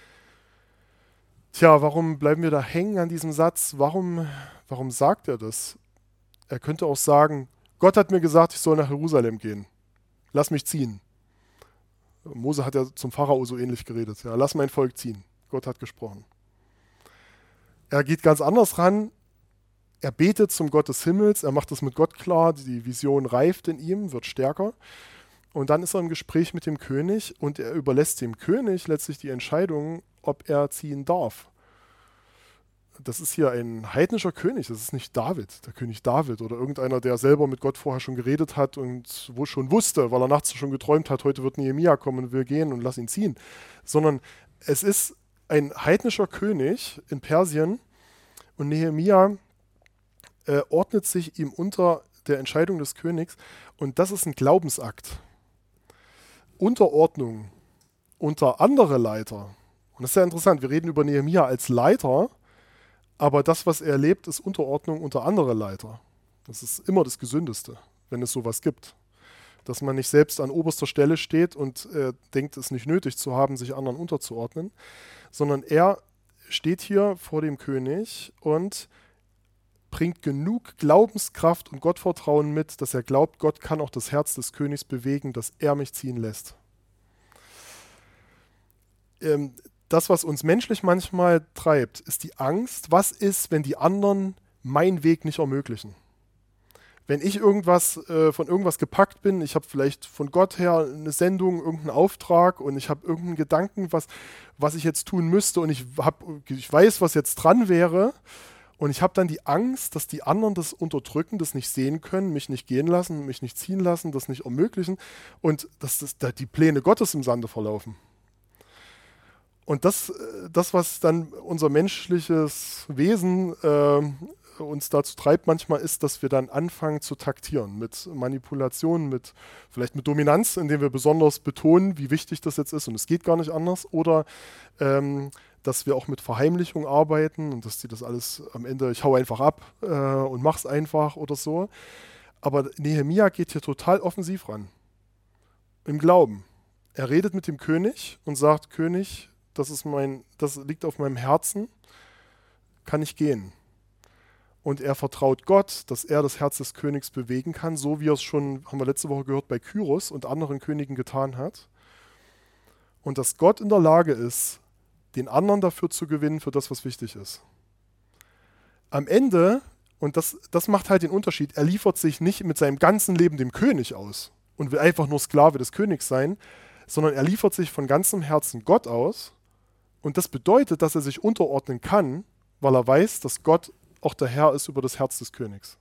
Tja, warum bleiben wir da hängen an diesem Satz? Warum sagt er das? Er könnte auch sagen, Gott hat mir gesagt, ich soll nach Jerusalem gehen. Lass mich ziehen. Mose hat ja zum Pharao so ähnlich geredet. Ja, lass mein Volk ziehen. Gott hat gesprochen. Er geht ganz anders ran. Er betet zum Gott des Himmels. Er macht es mit Gott klar. Die Vision reift in ihm, wird stärker. Und dann ist er im Gespräch mit dem König und er überlässt dem König letztlich die Entscheidung, ob er ziehen darf. Das ist hier ein heidnischer König, das ist nicht David, der König David oder irgendeiner, der selber mit Gott vorher schon geredet hat und wo schon wusste, weil er nachts schon geträumt hat, heute wird Nehemia kommen und will gehen und lass ihn ziehen. Sondern es ist ein heidnischer König in Persien und Nehemia ordnet sich ihm unter der Entscheidung des Königs und das ist ein Glaubensakt. Unterordnung unter andere Leiter. Und das ist ja interessant, wir reden über Nehemia als Leiter, aber das, was er erlebt, ist Unterordnung unter andere Leiter. Das ist immer das Gesündeste, wenn es sowas gibt. Dass man nicht selbst an oberster Stelle steht und denkt, es nicht nötig zu haben, sich anderen unterzuordnen, sondern er steht hier vor dem König und bringt genug Glaubenskraft und Gottvertrauen mit, dass er glaubt, Gott kann auch das Herz des Königs bewegen, dass er mich ziehen lässt. Das, was uns menschlich manchmal treibt, ist die Angst, was ist, wenn die anderen meinen Weg nicht ermöglichen. Wenn ich von irgendwas gepackt bin, ich habe vielleicht von Gott her eine Sendung, irgendeinen Auftrag und ich habe irgendeinen Gedanken, was ich jetzt tun müsste und ich weiß, was jetzt dran wäre und ich habe dann die Angst, dass die anderen das unterdrücken, das nicht sehen können, mich nicht gehen lassen, mich nicht ziehen lassen, das nicht ermöglichen und dass die Pläne Gottes im Sande verlaufen. Und das, was dann unser menschliches Wesen uns dazu treibt manchmal, ist, dass wir dann anfangen zu taktieren mit Manipulation, vielleicht mit Dominanz, indem wir besonders betonen, wie wichtig das jetzt ist und es geht gar nicht anders. Oder dass wir auch mit Verheimlichung arbeiten und dass die das alles am Ende, ich hau einfach ab und mach's einfach oder so. Aber Nehemia geht hier total offensiv ran. Im Glauben. Er redet mit dem König und sagt, König, das liegt auf meinem Herzen, kann ich gehen. Und er vertraut Gott, dass er das Herz des Königs bewegen kann, so wie er es schon, haben wir letzte Woche gehört, bei Kyros und anderen Königen getan hat. Und dass Gott in der Lage ist, den anderen dafür zu gewinnen, für das, was wichtig ist. Am Ende, und das macht halt den Unterschied, er liefert sich nicht mit seinem ganzen Leben dem König aus und will einfach nur Sklave des Königs sein, sondern er liefert sich von ganzem Herzen Gott aus. Und das bedeutet, dass er sich unterordnen kann, weil er weiß, dass Gott auch der Herr ist über das Herz des Königs.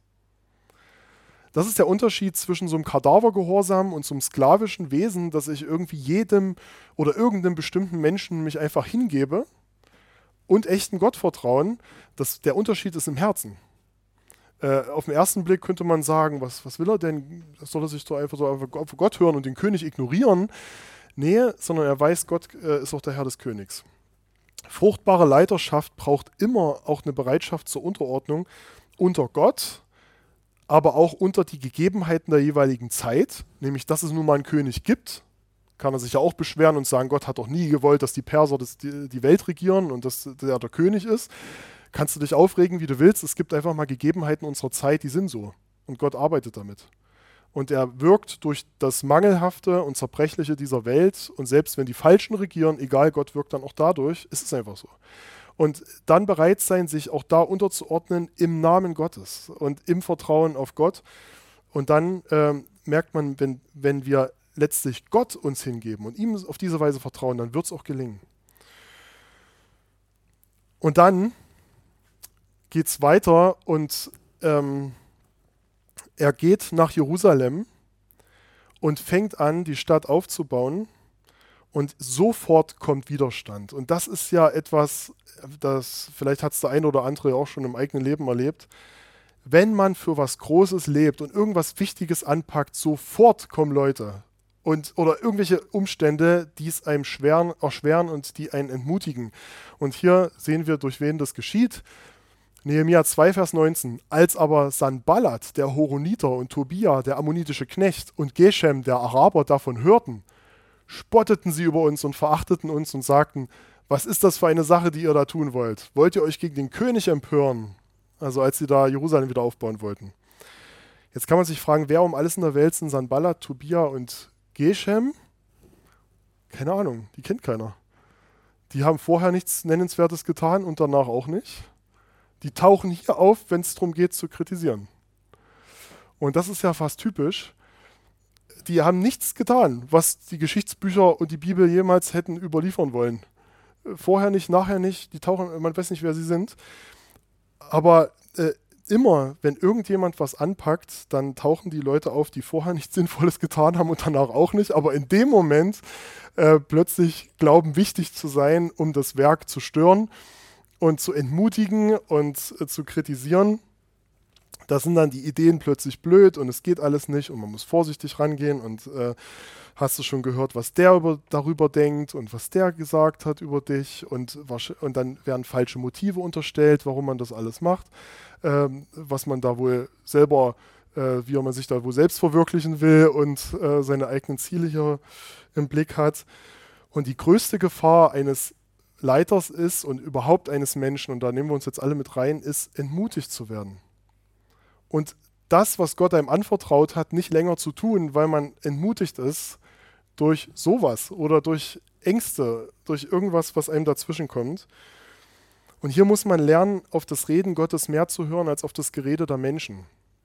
Das ist der Unterschied zwischen so einem Kadavergehorsam und so einem sklavischen Wesen, dass ich irgendwie jedem oder irgendeinem bestimmten Menschen mich einfach hingebe und echten Gottvertrauen. Der Unterschied ist im Herzen. Auf den ersten Blick könnte man sagen, was will er denn? Soll er sich so einfach auf Gott hören und den König ignorieren? Nee, sondern er weiß, Gott ist auch der Herr des Königs. Fruchtbare Leiterschaft braucht immer auch eine Bereitschaft zur Unterordnung unter Gott, aber auch unter die Gegebenheiten der jeweiligen Zeit, nämlich dass es nun mal einen König gibt, kann er sich ja auch beschweren und sagen, Gott hat doch nie gewollt, dass die Perser die Welt regieren und dass der König ist. kannst du dich aufregen, wie du willst. Es gibt einfach mal Gegebenheiten unserer Zeit, die sind so. Und Gott arbeitet damit. Und er wirkt durch das Mangelhafte und Zerbrechliche dieser Welt. Und selbst wenn die Falschen regieren, egal, Gott wirkt dann auch dadurch. Es ist einfach so. Und dann bereit sein, sich auch da unterzuordnen im Namen Gottes und im Vertrauen auf Gott. Und dann merkt man, wenn wir letztlich Gott uns hingeben und ihm auf diese Weise vertrauen, dann wird es auch gelingen. Und dann geht es weiter und er geht nach Jerusalem und fängt an, die Stadt aufzubauen. Und sofort kommt Widerstand. Und das ist ja etwas, das vielleicht hat es der eine oder andere auch schon im eigenen Leben erlebt. Wenn man für was Großes lebt und irgendwas Wichtiges anpackt, sofort kommen Leute oder irgendwelche Umstände, die es einem erschweren und die einen entmutigen. Und hier sehen wir, durch wen das geschieht. Nehemia 2, Vers 19. Als aber Sanballat, der Horoniter, und Tobia, der ammonitische Knecht, und Geshem, der Araber, davon hörten, spotteten sie über uns und verachteten uns und sagten, was ist das für eine Sache, die ihr da tun wollt? Wollt ihr euch gegen den König empören? Also als sie da Jerusalem wieder aufbauen wollten. Jetzt kann man sich fragen, wer um alles in der Welt sind Sanballat, Tobia und Geshem? Keine Ahnung, die kennt keiner. Die haben vorher nichts Nennenswertes getan und danach auch nicht. Die tauchen hier auf, wenn es darum geht, zu kritisieren. Und das ist ja fast typisch. Die haben nichts getan, was die Geschichtsbücher und die Bibel jemals hätten überliefern wollen. Vorher nicht, nachher nicht, die tauchen, man weiß nicht, wer sie sind. Aber immer, wenn irgendjemand was anpackt, dann tauchen die Leute auf, die vorher nichts Sinnvolles getan haben und danach auch nicht. Aber in dem Moment plötzlich glauben, wichtig zu sein, um das Werk zu stören und zu entmutigen und zu kritisieren. Da sind dann die Ideen plötzlich blöd und es geht alles nicht und man muss vorsichtig rangehen und hast du schon gehört, was der darüber denkt und was der gesagt hat über dich und dann werden falsche Motive unterstellt, warum man das alles macht, was man da wohl selber, wie man sich da wohl selbst verwirklichen will und seine eigenen Ziele hier im Blick hat. Und die größte Gefahr eines Leiters ist und überhaupt eines Menschen, und da nehmen wir uns jetzt alle mit rein, ist, entmutigt zu werden. Und das, was Gott einem anvertraut hat, nicht länger zu tun, weil man entmutigt ist durch sowas oder durch Ängste, durch irgendwas, was einem dazwischen kommt. Und hier muss man lernen, auf das Reden Gottes mehr zu hören, als auf das Gerede der Menschen.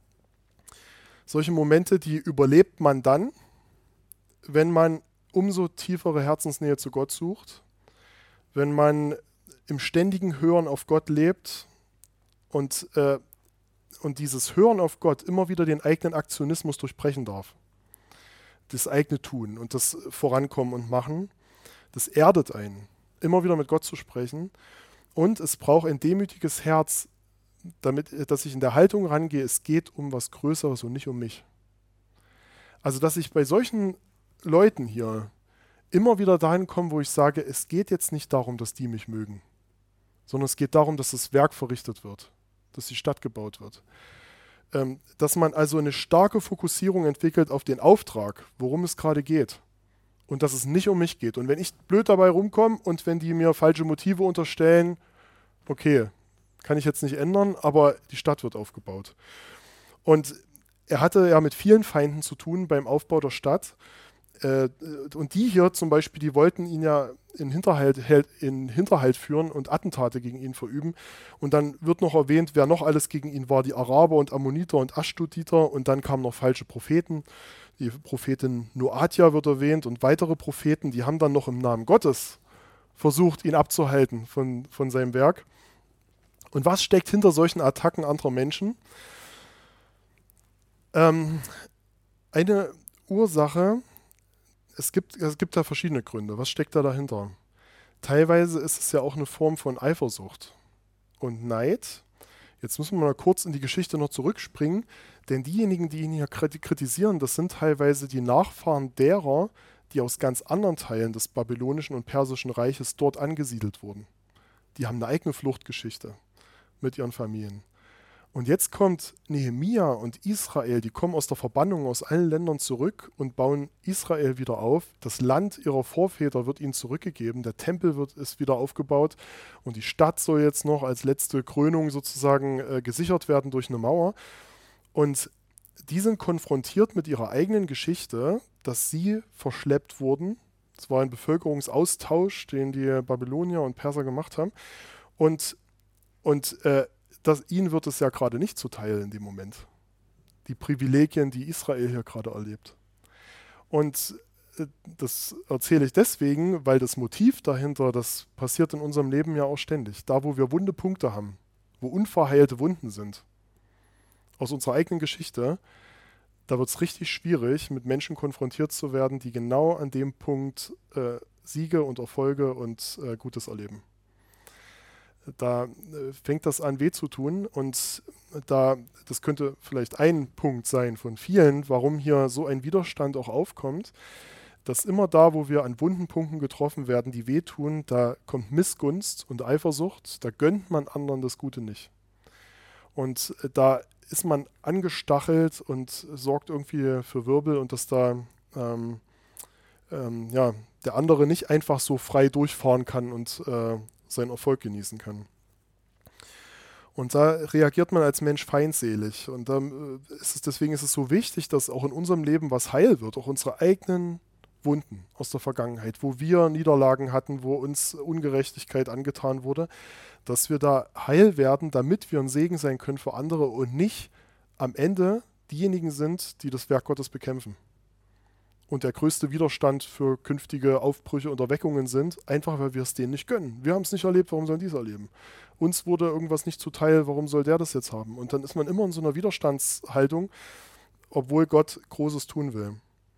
Solche Momente, die überlebt man dann, wenn man umso tiefere Herzensnähe zu Gott sucht, wenn man im ständigen Hören auf Gott lebt und dieses Hören auf Gott immer wieder den eigenen Aktionismus durchbrechen darf. Das eigene Tun und das Vorankommen und Machen, das erdet einen, immer wieder mit Gott zu sprechen. Und es braucht ein demütiges Herz, dass ich in der Haltung rangehe, es geht um was Größeres und nicht um mich. Also, dass ich bei solchen Leuten hier immer wieder dahin komme, wo ich sage, es geht jetzt nicht darum, dass die mich mögen, sondern es geht darum, dass das Werk verrichtet wird, dass die Stadt gebaut wird. Dass man also eine starke Fokussierung entwickelt auf den Auftrag, worum es gerade geht. Und dass es nicht um mich geht. Und wenn ich blöd dabei rumkomme und wenn die mir falsche Motive unterstellen, okay, kann ich jetzt nicht ändern, aber die Stadt wird aufgebaut. Und er hatte ja mit vielen Feinden zu tun beim Aufbau der Stadt. Und die hier zum Beispiel, die wollten ihn ja in Hinterhalt führen und Attentate gegen ihn verüben. Und dann wird noch erwähnt, wer noch alles gegen ihn war, die Araber und Ammoniter und Aschdoditer. Und dann kamen noch falsche Propheten. Die Prophetin Noadia wird erwähnt und weitere Propheten, die haben dann noch im Namen Gottes versucht, ihn abzuhalten von seinem Werk. Und was steckt hinter solchen Attacken anderer Menschen? Eine Ursache, es gibt da verschiedene Gründe. Was steckt da dahinter? Teilweise ist es ja auch eine Form von Eifersucht und Neid. Jetzt müssen wir mal kurz in die Geschichte noch zurückspringen, denn diejenigen, die ihn hier kritisieren, das sind teilweise die Nachfahren derer, die aus ganz anderen Teilen des babylonischen und persischen Reiches dort angesiedelt wurden. Die haben eine eigene Fluchtgeschichte mit ihren Familien. Und jetzt kommt Nehemia und Israel, die kommen aus der Verbannung aus allen Ländern zurück und bauen Israel wieder auf. Das Land ihrer Vorväter wird ihnen zurückgegeben, der Tempel ist wieder aufgebaut und die Stadt soll jetzt noch als letzte Krönung sozusagen gesichert werden durch eine Mauer. Und die sind konfrontiert mit ihrer eigenen Geschichte, dass sie verschleppt wurden. Es war ein Bevölkerungsaustausch, den die Babylonier und Perser gemacht haben. Und ihnen wird es ja gerade nicht zuteil in dem Moment. Die Privilegien, die Israel hier gerade erlebt. Und das erzähle ich deswegen, weil das Motiv dahinter, das passiert in unserem Leben ja auch ständig. Da, wo wir wunde Punkte haben, wo unverheilte Wunden sind, aus unserer eigenen Geschichte, da wird es richtig schwierig, mit Menschen konfrontiert zu werden, die genau an dem Punkt Siege und Erfolge und Gutes erleben. Da fängt das an, weh zu tun und das könnte vielleicht ein Punkt sein von vielen, warum hier so ein Widerstand auch aufkommt, dass immer da, wo wir an wunden Punkten getroffen werden, die wehtun, da kommt Missgunst und Eifersucht, da gönnt man anderen das Gute nicht. Und da ist man angestachelt und sorgt irgendwie für Wirbel und dass da der andere nicht einfach so frei durchfahren kann und seinen Erfolg genießen kann. Und da reagiert man als Mensch feindselig. Und deswegen ist es so wichtig, dass auch in unserem Leben was heil wird, auch unsere eigenen Wunden aus der Vergangenheit, wo wir Niederlagen hatten, wo uns Ungerechtigkeit angetan wurde, dass wir da heil werden, damit wir ein Segen sein können für andere und nicht am Ende diejenigen sind, die das Werk Gottes bekämpfen. Und der größte Widerstand für künftige Aufbrüche und Erweckungen sind, einfach weil wir es denen nicht gönnen. Wir haben es nicht erlebt, warum sollen die es erleben? Uns wurde irgendwas nicht zuteil, warum soll der das jetzt haben? Und dann ist man immer in so einer Widerstandshaltung, obwohl Gott Großes tun will.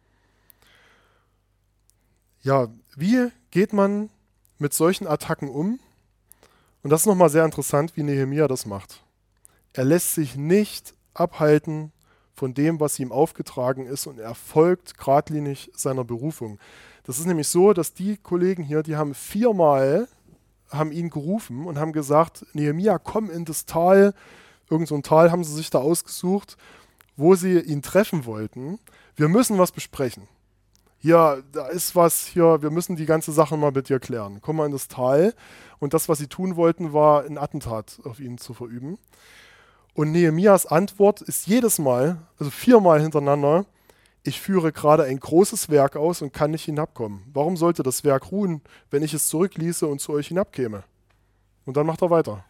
Ja, wie geht man mit solchen Attacken um? Und das ist nochmal sehr interessant, wie Nehemia das macht. Er lässt sich nicht abhalten von dem, was ihm aufgetragen ist und er folgt geradlinig seiner Berufung. Das ist nämlich so, dass die Kollegen hier, die haben 4-mal ihn gerufen und haben gesagt, Nehemia, komm in das Tal. Irgend so ein Tal haben sie sich da ausgesucht, wo sie ihn treffen wollten. Wir müssen was besprechen. Hier, da ist was hier, wir müssen die ganze Sache mal mit dir klären. Komm mal in das Tal. Und das, was sie tun wollten, war ein Attentat auf ihn zu verüben. Und Nehemias Antwort ist jedes Mal, also 4-mal hintereinander, ich führe gerade ein großes Werk aus und kann nicht hinabkommen. Warum sollte das Werk ruhen, wenn ich es zurückließe und zu euch hinabkäme? Und dann macht er weiter.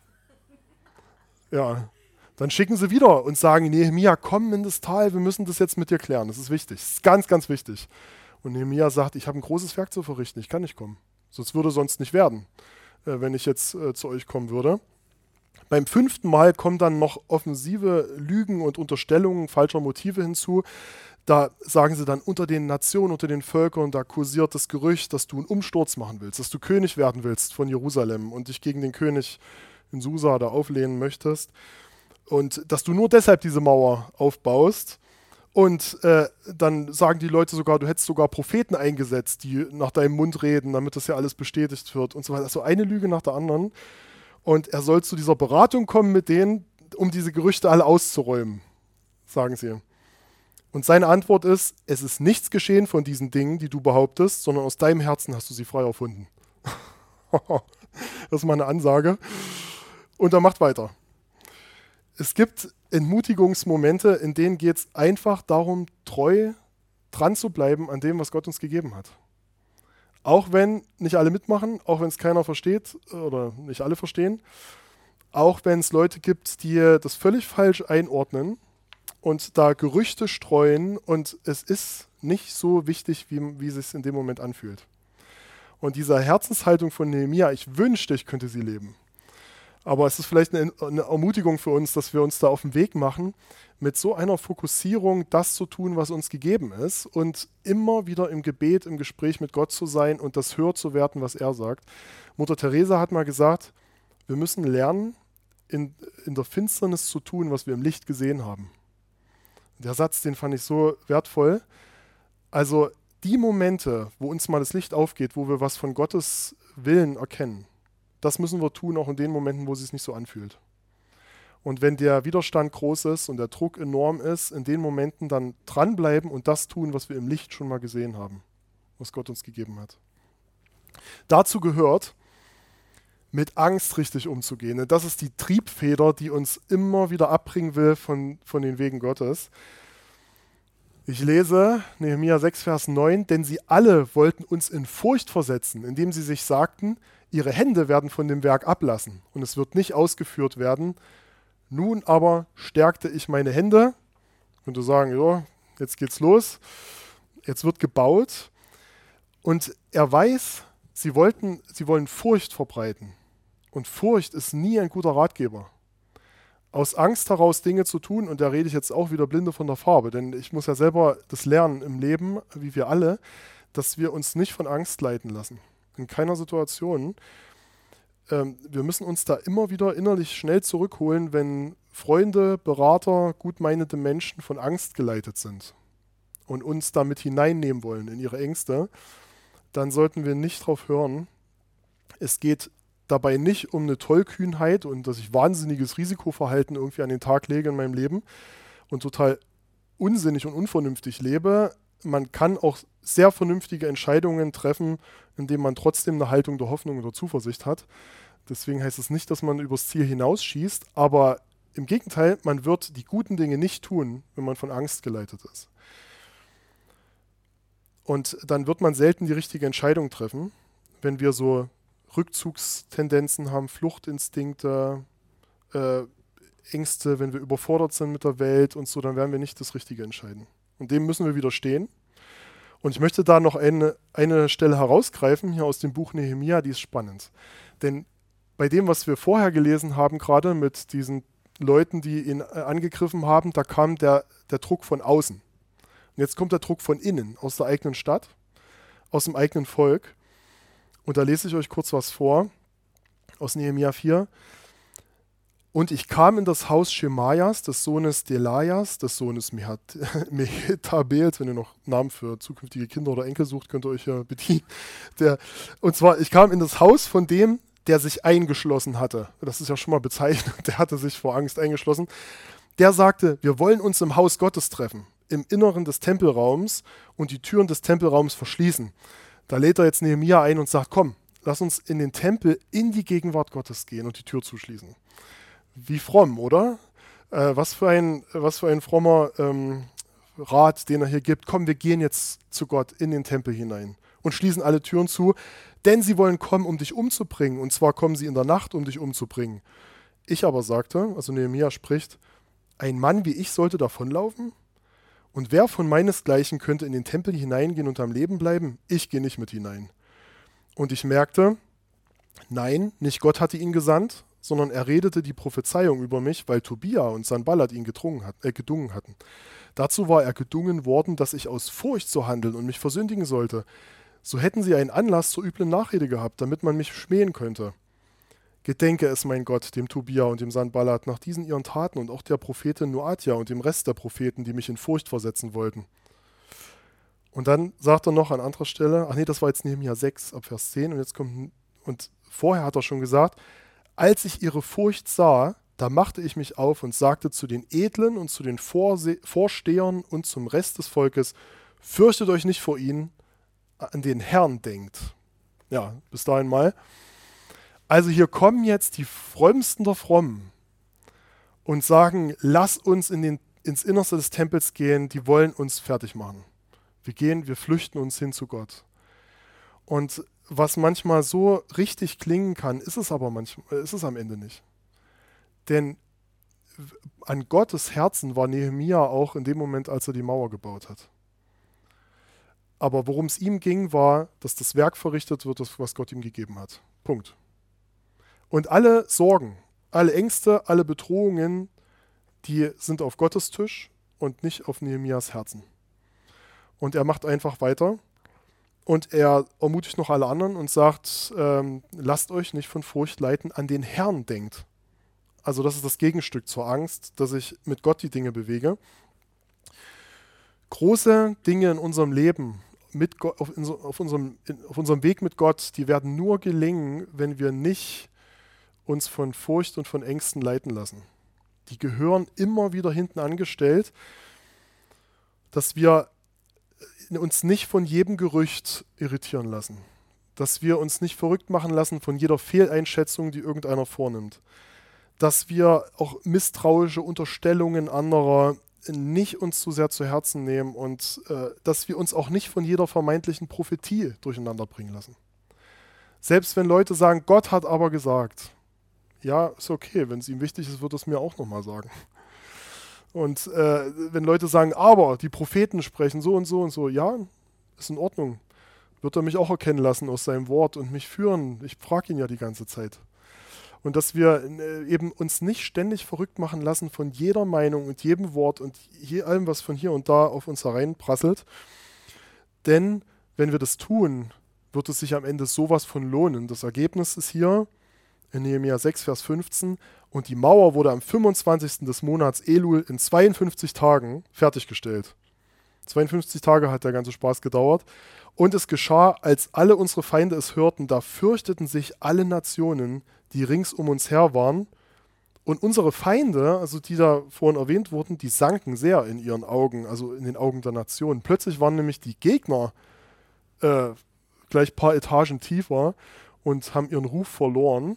Ja, dann schicken sie wieder und sagen, Nehemia, komm in das Tal, wir müssen das jetzt mit dir klären. Das ist wichtig, das ist ganz, ganz wichtig. Und Nehemia sagt, ich habe ein großes Werk zu verrichten, ich kann nicht kommen. Das würde sonst nicht werden, wenn ich jetzt zu euch kommen würde. Beim 5. Mal kommen dann noch offensive Lügen und Unterstellungen falscher Motive hinzu. Da sagen sie dann, unter den Nationen, unter den Völkern, da kursiert das Gerücht, dass du einen Umsturz machen willst, dass du König werden willst von Jerusalem und dich gegen den König in Susa da auflehnen möchtest. Und dass du nur deshalb diese Mauer aufbaust. Und dann sagen die Leute sogar, du hättest sogar Propheten eingesetzt, die nach deinem Mund reden, damit das ja alles bestätigt wird und so weiter. Also eine Lüge nach der anderen. Und er soll zu dieser Beratung kommen mit denen, um diese Gerüchte alle auszuräumen, sagen sie. Und seine Antwort ist, es ist nichts geschehen von diesen Dingen, die du behauptest, sondern aus deinem Herzen hast du sie frei erfunden. Das ist mal eine Ansage. Und er macht weiter. Es gibt Entmutigungsmomente, in denen geht es einfach darum, treu dran zu bleiben an dem, was Gott uns gegeben hat. Auch wenn nicht alle mitmachen, auch wenn es keiner versteht oder nicht alle verstehen, auch wenn es Leute gibt, die das völlig falsch einordnen und da Gerüchte streuen und es ist nicht so wichtig, wie es sich in dem Moment anfühlt. Und diese Herzenshaltung von Nehemia, ich wünschte, ich könnte sie leben. Aber es ist vielleicht eine Ermutigung für uns, dass wir uns da auf den Weg machen, mit so einer Fokussierung das zu tun, was uns gegeben ist und immer wieder im Gebet, im Gespräch mit Gott zu sein und das höher zu werten, was er sagt. Mutter Teresa hat mal gesagt, wir müssen lernen, in der Finsternis zu tun, was wir im Licht gesehen haben. Der Satz, den fand ich so wertvoll. Also die Momente, wo uns mal das Licht aufgeht, wo wir was von Gottes Willen erkennen, das müssen wir tun, auch in den Momenten, wo es sich nicht so anfühlt. Und wenn der Widerstand groß ist und der Druck enorm ist, in den Momenten dann dranbleiben und das tun, was wir im Licht schon mal gesehen haben, was Gott uns gegeben hat. Dazu gehört, mit Angst richtig umzugehen. Und das ist die Triebfeder, die uns immer wieder abbringen will von den Wegen Gottes. Ich lese Nehemia 6, Vers 9, denn sie alle wollten uns in Furcht versetzen, indem sie sich sagten, ihre Hände werden von dem Werk ablassen und es wird nicht ausgeführt werden. Nun aber stärkte ich meine Hände. Ich könnte sagen, ja, jetzt geht's los. Jetzt wird gebaut. Und er weiß, sie wollen Furcht verbreiten. Und Furcht ist nie ein guter Ratgeber. Aus Angst heraus Dinge zu tun, und da rede ich jetzt auch wieder blinde von der Farbe, denn ich muss ja selber das lernen im Leben, wie wir alle, dass wir uns nicht von Angst leiten lassen. In keiner Situation. Wir müssen uns da immer wieder innerlich schnell zurückholen, wenn Freunde, Berater, gutmeinende Menschen von Angst geleitet sind und uns damit hineinnehmen wollen in ihre Ängste, dann sollten wir nicht drauf hören. Es geht dabei nicht um eine Tollkühnheit und dass ich wahnsinniges Risikoverhalten irgendwie an den Tag lege in meinem Leben und total unsinnig und unvernünftig lebe. Man kann auch sehr vernünftige Entscheidungen treffen, indem man trotzdem eine Haltung der Hoffnung oder Zuversicht hat. Deswegen heißt es nicht, dass man übers Ziel hinausschießt, aber im Gegenteil, man wird die guten Dinge nicht tun, wenn man von Angst geleitet ist. Und dann wird man selten die richtige Entscheidung treffen, wenn wir so Rückzugstendenzen haben, Fluchtinstinkte, Ängste, wenn wir überfordert sind mit der Welt und so, dann werden wir nicht das Richtige entscheiden. Und dem müssen wir widerstehen. Und ich möchte da noch eine Stelle herausgreifen, hier aus dem Buch Nehemia, die ist spannend. Denn bei dem, was wir vorher gelesen haben, gerade mit diesen Leuten, die ihn angegriffen haben, da kam der Druck von außen. Und jetzt kommt der Druck von innen, aus der eigenen Stadt, aus dem eigenen Volk. Und da lese ich euch kurz was vor, aus Nehemia 4. Und ich kam in das Haus Schemajas, des Sohnes Delajas, des Sohnes Mehetabels, wenn ihr noch Namen für zukünftige Kinder oder Enkel sucht, könnt ihr euch ja bedienen. Und zwar, ich kam in das Haus von dem, der sich eingeschlossen hatte. Das ist ja schon mal bezeichnet, der hatte sich vor Angst eingeschlossen. Der sagte, wir wollen uns im Haus Gottes treffen, im Inneren des Tempelraums und die Türen des Tempelraums verschließen. Da lädt er jetzt Nehemia ein und sagt, komm, lass uns in den Tempel, in die Gegenwart Gottes gehen und die Tür zuschließen. Wie fromm, oder? Was für ein frommer Rat, den er hier gibt. Komm, wir gehen jetzt zu Gott in den Tempel hinein und schließen alle Türen zu, denn sie wollen kommen, um dich umzubringen. Und zwar kommen sie in der Nacht, um dich umzubringen. Ich aber sagte, also Nehemia spricht, ein Mann wie ich sollte davonlaufen? Und wer von meinesgleichen könnte in den Tempel hineingehen und am Leben bleiben? Ich gehe nicht mit hinein. Und ich merkte, nein, nicht Gott hatte ihn gesandt, sondern er redete die Prophezeiung über mich, weil Tobia und Sanballat ihn gedungen hatten. Dazu war er gedungen worden, dass ich aus Furcht so handeln und mich versündigen sollte. So hätten sie einen Anlass zur üblen Nachrede gehabt, damit man mich schmähen könnte. Gedenke es, mein Gott, dem Tobia und dem Sanballat nach diesen ihren Taten und auch der Prophetin Noadia und dem Rest der Propheten, die mich in Furcht versetzen wollten. Und dann sagt er noch an anderer Stelle, ach nee, das war jetzt Nehemia 6 ab Vers 10 und vorher hat er schon gesagt, als ich ihre Furcht sah, da machte ich mich auf und sagte zu den Edlen und zu den Vorstehern und zum Rest des Volkes, fürchtet euch nicht vor ihnen, an den Herrn denkt. Ja, bis dahin mal. Also hier kommen jetzt die Frömmsten der Frommen und sagen, lass uns ins Innerste des Tempels gehen, die wollen uns fertig machen. Wir flüchten uns hin zu Gott. Und was manchmal so richtig klingen kann, ist es am Ende nicht. Denn an Gottes Herzen war Nehemia auch in dem Moment, als er die Mauer gebaut hat. Aber worum es ihm ging, war, dass das Werk verrichtet wird, was Gott ihm gegeben hat. Punkt. Und alle Sorgen, alle Ängste, alle Bedrohungen, die sind auf Gottes Tisch und nicht auf Nehemias Herzen. Und er macht einfach weiter. Und er ermutigt noch alle anderen und sagt, lasst euch nicht von Furcht leiten, an den Herrn denkt. Also das ist das Gegenstück zur Angst, dass ich mit Gott die Dinge bewege. Große Dinge in unserem Leben, auf unserem Weg mit Gott, die werden nur gelingen, wenn wir nicht uns von Furcht und von Ängsten leiten lassen. die gehören immer wieder hinten angestellt, dass wir uns nicht von jedem Gerücht irritieren lassen, dass wir uns nicht verrückt machen lassen von jeder Fehleinschätzung, die irgendeiner vornimmt, dass wir auch misstrauische Unterstellungen anderer nicht uns zu sehr zu Herzen nehmen und dass wir uns auch nicht von jeder vermeintlichen Prophetie durcheinander bringen lassen. Selbst wenn Leute sagen, Gott hat aber gesagt, ja, ist okay, wenn es ihm wichtig ist, wird er es mir auch nochmal sagen. Und wenn Leute sagen, aber die Propheten sprechen so und so und so, ja, ist in Ordnung. Wird er mich auch erkennen lassen aus seinem Wort und mich führen. Ich frage ihn ja die ganze Zeit. Und dass wir eben uns nicht ständig verrückt machen lassen von jeder Meinung und jedem Wort und allem, was von hier und da auf uns hereinprasselt. Denn wenn wir das tun, wird es sich am Ende sowas von lohnen. Das Ergebnis ist hier in Nehemia 6, Vers 15. Und die Mauer wurde am 25. des Monats Elul in 52 Tagen fertiggestellt. 52 Tage hat der ganze Spaß gedauert. Und es geschah, als alle unsere Feinde es hörten, da fürchteten sich alle Nationen, die rings um uns her waren. Und unsere Feinde, also die da vorhin erwähnt wurden, die sanken sehr in ihren Augen, also in den Augen der Nationen. Plötzlich waren nämlich die Gegner gleich ein paar Etagen tiefer und haben ihren Ruf verloren.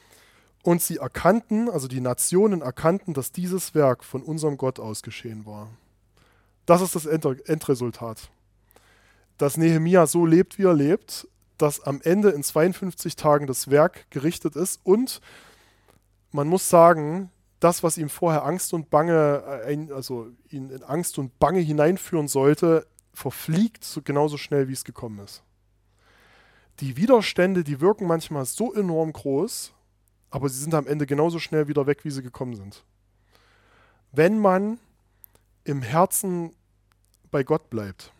Und sie erkannten, also die Nationen erkannten, dass dieses Werk von unserem Gott aus geschehen war. Das ist das Endresultat. Dass Nehemia so lebt, wie er lebt, dass am Ende in 52 Tagen das Werk gerichtet ist und man muss sagen, das, was ihm vorher Angst und Bange, also ihn in Angst und Bange hineinführen sollte, verfliegt so genauso schnell, wie es gekommen ist. Die Widerstände, die wirken manchmal so enorm groß, aber sie sind am Ende genauso schnell wieder weg, wie sie gekommen sind. Wenn man im Herzen bei Gott bleibt,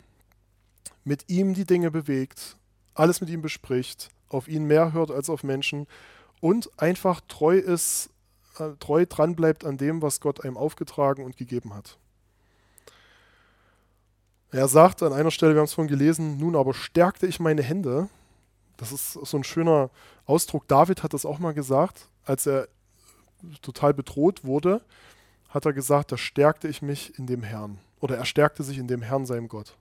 mit ihm die Dinge bewegt, alles mit ihm bespricht, auf ihn mehr hört als auf Menschen und einfach treu dran bleibt an dem, was Gott einem aufgetragen und gegeben hat. Er sagt an einer Stelle, wir haben es vorhin gelesen, nun aber stärkte ich meine Hände. Das ist so ein schöner Ausdruck. David hat das auch mal gesagt, als er total bedroht wurde, hat er gesagt, da stärkte ich mich in dem Herrn. Oder er stärkte sich in dem Herrn, seinem Gott.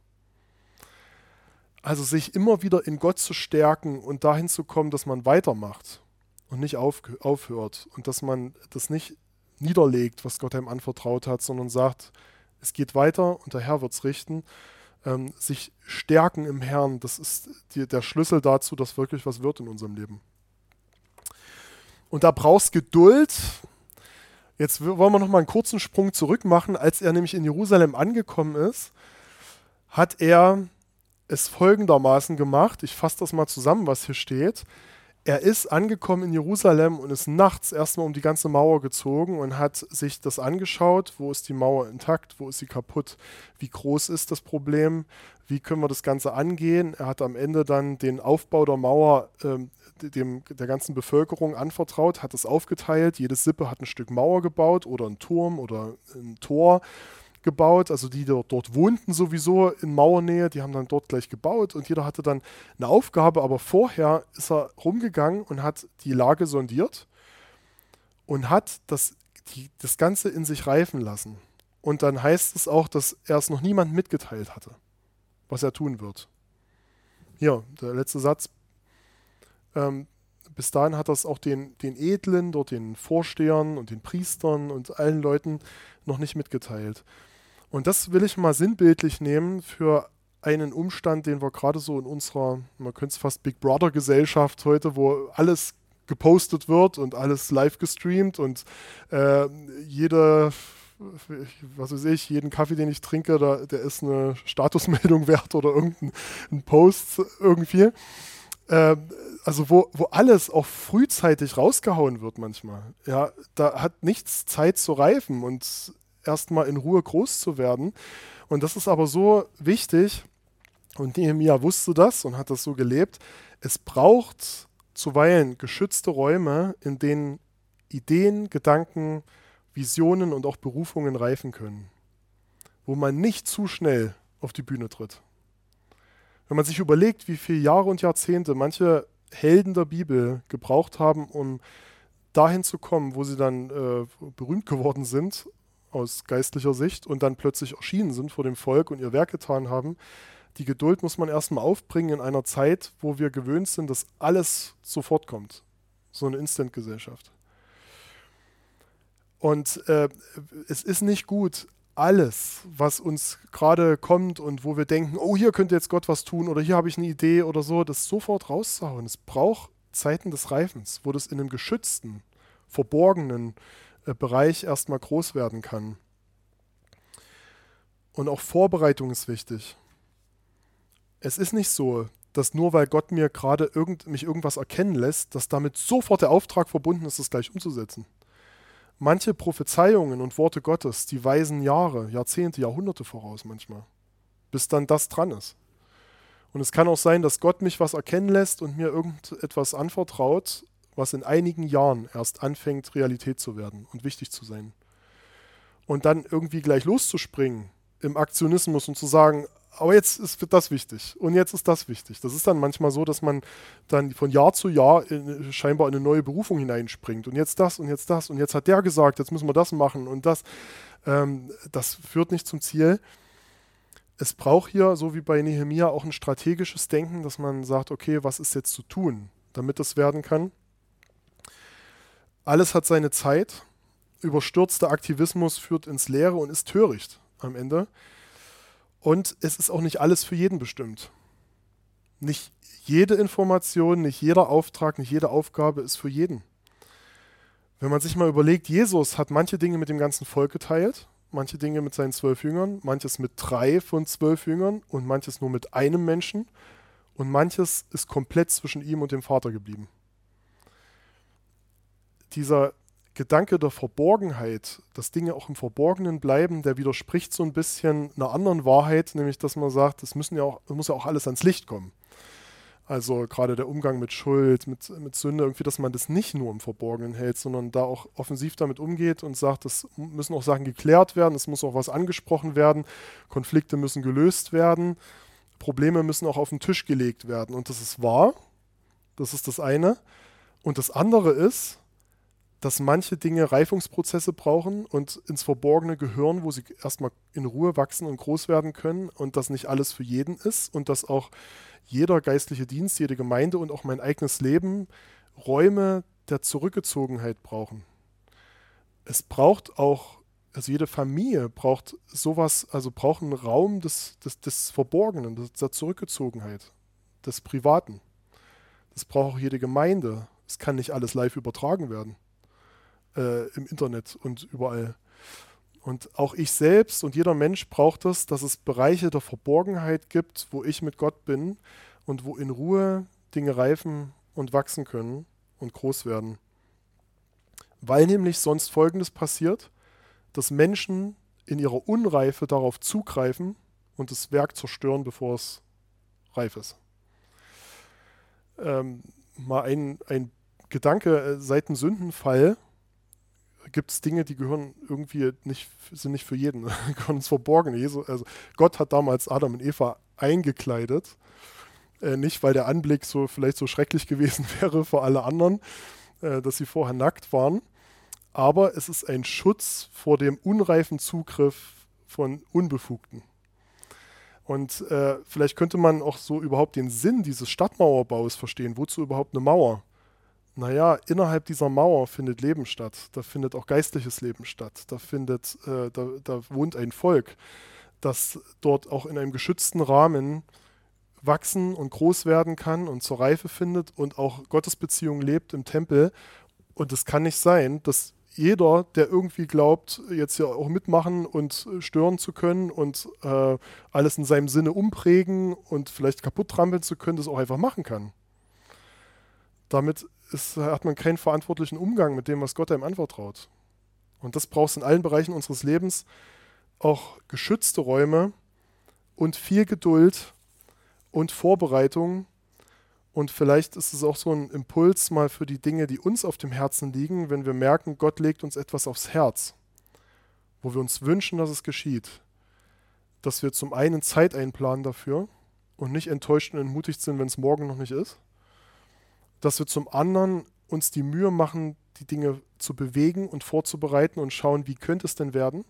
Also sich immer wieder in Gott zu stärken und dahin zu kommen, dass man weitermacht und nicht aufhört und dass man das nicht niederlegt, was Gott einem anvertraut hat, sondern sagt, es geht weiter und der Herr wird es richten. Sich stärken im Herrn, das ist der Schlüssel dazu, dass wirklich was wird in unserem Leben. Und da brauchst Geduld. Jetzt wollen wir noch mal einen kurzen Sprung zurück machen. Als er nämlich in Jerusalem angekommen ist, hat er es folgendermaßen gemacht. Ich fasse das mal zusammen, was hier steht. Er ist angekommen in Jerusalem und ist nachts erstmal um die ganze Mauer gezogen und hat sich das angeschaut. Wo ist die Mauer intakt? Wo ist sie kaputt? Wie groß ist das Problem? Wie können wir das Ganze angehen? Er hat am Ende dann den Aufbau der Mauer der ganzen Bevölkerung anvertraut, hat es aufgeteilt. Jede Sippe hat ein Stück Mauer gebaut oder einen Turm oder ein Tor gebaut, also die dort wohnten sowieso in Mauernähe, die haben dann dort gleich gebaut und jeder hatte dann eine Aufgabe, aber vorher ist er rumgegangen und hat die Lage sondiert und hat das Ganze in sich reifen lassen. Und dann heißt es auch, dass er es noch niemandem mitgeteilt hatte, was er tun wird. Hier, der letzte Satz. Bis dahin hat er es auch den Edlen, dort den Vorstehern und den Priestern und allen Leuten noch nicht mitgeteilt. Und das will ich mal sinnbildlich nehmen für einen Umstand, den wir gerade so in unserer, man könnte es fast Big Brother Gesellschaft heute, wo alles gepostet wird und alles live gestreamt und jeden Kaffee, den ich trinke, der ist eine Statusmeldung wert oder irgendein Post irgendwie. Also wo alles auch frühzeitig rausgehauen wird manchmal. Ja, da hat nichts Zeit zu reifen und erstmal in Ruhe groß zu werden. Und das ist aber so wichtig, und Nehemia wusste das und hat das so gelebt, es braucht zuweilen geschützte Räume, in denen Ideen, Gedanken, Visionen und auch Berufungen reifen können, wo man nicht zu schnell auf die Bühne tritt. Wenn man sich überlegt, wie viele Jahre und Jahrzehnte manche Helden der Bibel gebraucht haben, um dahin zu kommen, wo sie dann berühmt geworden sind aus geistlicher Sicht und dann plötzlich erschienen sind vor dem Volk und ihr Werk getan haben. Die Geduld muss man erstmal aufbringen in einer Zeit, wo wir gewöhnt sind, dass alles sofort kommt. So eine Instant-Gesellschaft. Und es ist nicht gut, alles, was uns gerade kommt und wo wir denken, oh, hier könnte jetzt Gott was tun oder hier habe ich eine Idee oder so, das sofort rauszuhauen. Es braucht Zeiten des Reifens, wo das in einem geschützten, verborgenen Bereich erstmal groß werden kann. Und auch Vorbereitung ist wichtig. Es ist nicht so, dass nur weil Gott mir gerade mich irgendwas erkennen lässt, dass damit sofort der Auftrag verbunden ist, es gleich umzusetzen. Manche Prophezeiungen und Worte Gottes, die weisen Jahre, Jahrzehnte, Jahrhunderte voraus manchmal, bis dann das dran ist. Und es kann auch sein, dass Gott mich was erkennen lässt und mir irgendetwas anvertraut, was in einigen Jahren erst anfängt, Realität zu werden und wichtig zu sein. Und dann irgendwie gleich loszuspringen im Aktionismus und zu sagen, aber jetzt ist das wichtig und jetzt ist das wichtig. Das ist dann manchmal so, dass man dann von Jahr zu Jahr scheinbar in eine neue Berufung hineinspringt. Und jetzt das und jetzt das und jetzt hat der gesagt, jetzt müssen wir das machen und das. Das führt nicht zum Ziel. Es braucht hier, so wie bei Nehemia, auch ein strategisches Denken, dass man sagt, okay, was ist jetzt zu tun, damit das werden kann. Alles hat seine Zeit. Überstürzter Aktivismus führt ins Leere und ist töricht am Ende. Und es ist auch nicht alles für jeden bestimmt. Nicht jede Information, nicht jeder Auftrag, nicht jede Aufgabe ist für jeden. Wenn man sich mal überlegt, Jesus hat manche Dinge mit dem ganzen Volk geteilt, manche Dinge mit seinen 12 Jüngern, manches mit 3 von 12 Jüngern und manches nur mit einem Menschen und manches ist komplett zwischen ihm und dem Vater geblieben. Dieser Gedanke der Verborgenheit, dass Dinge auch im Verborgenen bleiben, der widerspricht so ein bisschen einer anderen Wahrheit, nämlich dass man sagt, es muss ja auch alles ans Licht kommen. Also gerade der Umgang mit Schuld, mit Sünde, irgendwie, dass man das nicht nur im Verborgenen hält, sondern da auch offensiv damit umgeht und sagt, es müssen auch Sachen geklärt werden, es muss auch was angesprochen werden, Konflikte müssen gelöst werden, Probleme müssen auch auf den Tisch gelegt werden. Und das ist wahr, das ist das eine. Und das andere ist, dass manche Dinge Reifungsprozesse brauchen und ins Verborgene gehören, wo sie erstmal in Ruhe wachsen und groß werden können und dass nicht alles für jeden ist und dass auch jeder geistliche Dienst, jede Gemeinde und auch mein eigenes Leben Räume der Zurückgezogenheit brauchen. Es braucht auch, also jede Familie braucht sowas, also braucht einen Raum des Verborgenen, der Zurückgezogenheit, des Privaten. Das braucht auch jede Gemeinde. Es kann nicht alles live übertragen werden. Im Internet und überall. Und auch ich selbst und jeder Mensch braucht es, dass es Bereiche der Verborgenheit gibt, wo ich mit Gott bin und wo in Ruhe Dinge reifen und wachsen können und groß werden. Weil nämlich sonst Folgendes passiert, dass Menschen in ihrer Unreife darauf zugreifen und das Werk zerstören, bevor es reif ist. Mal ein Gedanke, seit dem Sündenfall gibt es Dinge, die gehören irgendwie sind nicht für jeden, gehören ins Verborgene. Also Gott hat damals Adam und Eva eingekleidet, nicht weil der Anblick vielleicht so schrecklich gewesen wäre für alle anderen, dass sie vorher nackt waren, aber es ist ein Schutz vor dem unreifen Zugriff von Unbefugten. Und vielleicht könnte man auch so überhaupt den Sinn dieses Stadtmauerbaus verstehen. Wozu überhaupt eine Mauer? Naja, innerhalb dieser Mauer findet Leben statt. Da findet auch geistliches Leben statt. Da wohnt ein Volk, das dort auch in einem geschützten Rahmen wachsen und groß werden kann und zur Reife findet und auch Gottesbeziehung lebt im Tempel. Und es kann nicht sein, dass jeder, der irgendwie glaubt, jetzt hier auch mitmachen und stören zu können und alles in seinem Sinne umprägen und vielleicht kaputt trampeln zu können, das auch einfach machen kann. Damit hat man keinen verantwortlichen Umgang mit dem, was Gott einem anvertraut. Und das braucht es in allen Bereichen unseres Lebens, auch geschützte Räume und viel Geduld und Vorbereitung. Und vielleicht ist es auch so ein Impuls mal für die Dinge, die uns auf dem Herzen liegen, wenn wir merken, Gott legt uns etwas aufs Herz, wo wir uns wünschen, dass es geschieht. Dass wir zum einen Zeit einplanen dafür und nicht enttäuscht und entmutigt sind, wenn es morgen noch nicht ist. Dass wir zum anderen uns die Mühe machen, die Dinge zu bewegen und vorzubereiten und schauen, wie könnte es denn werden.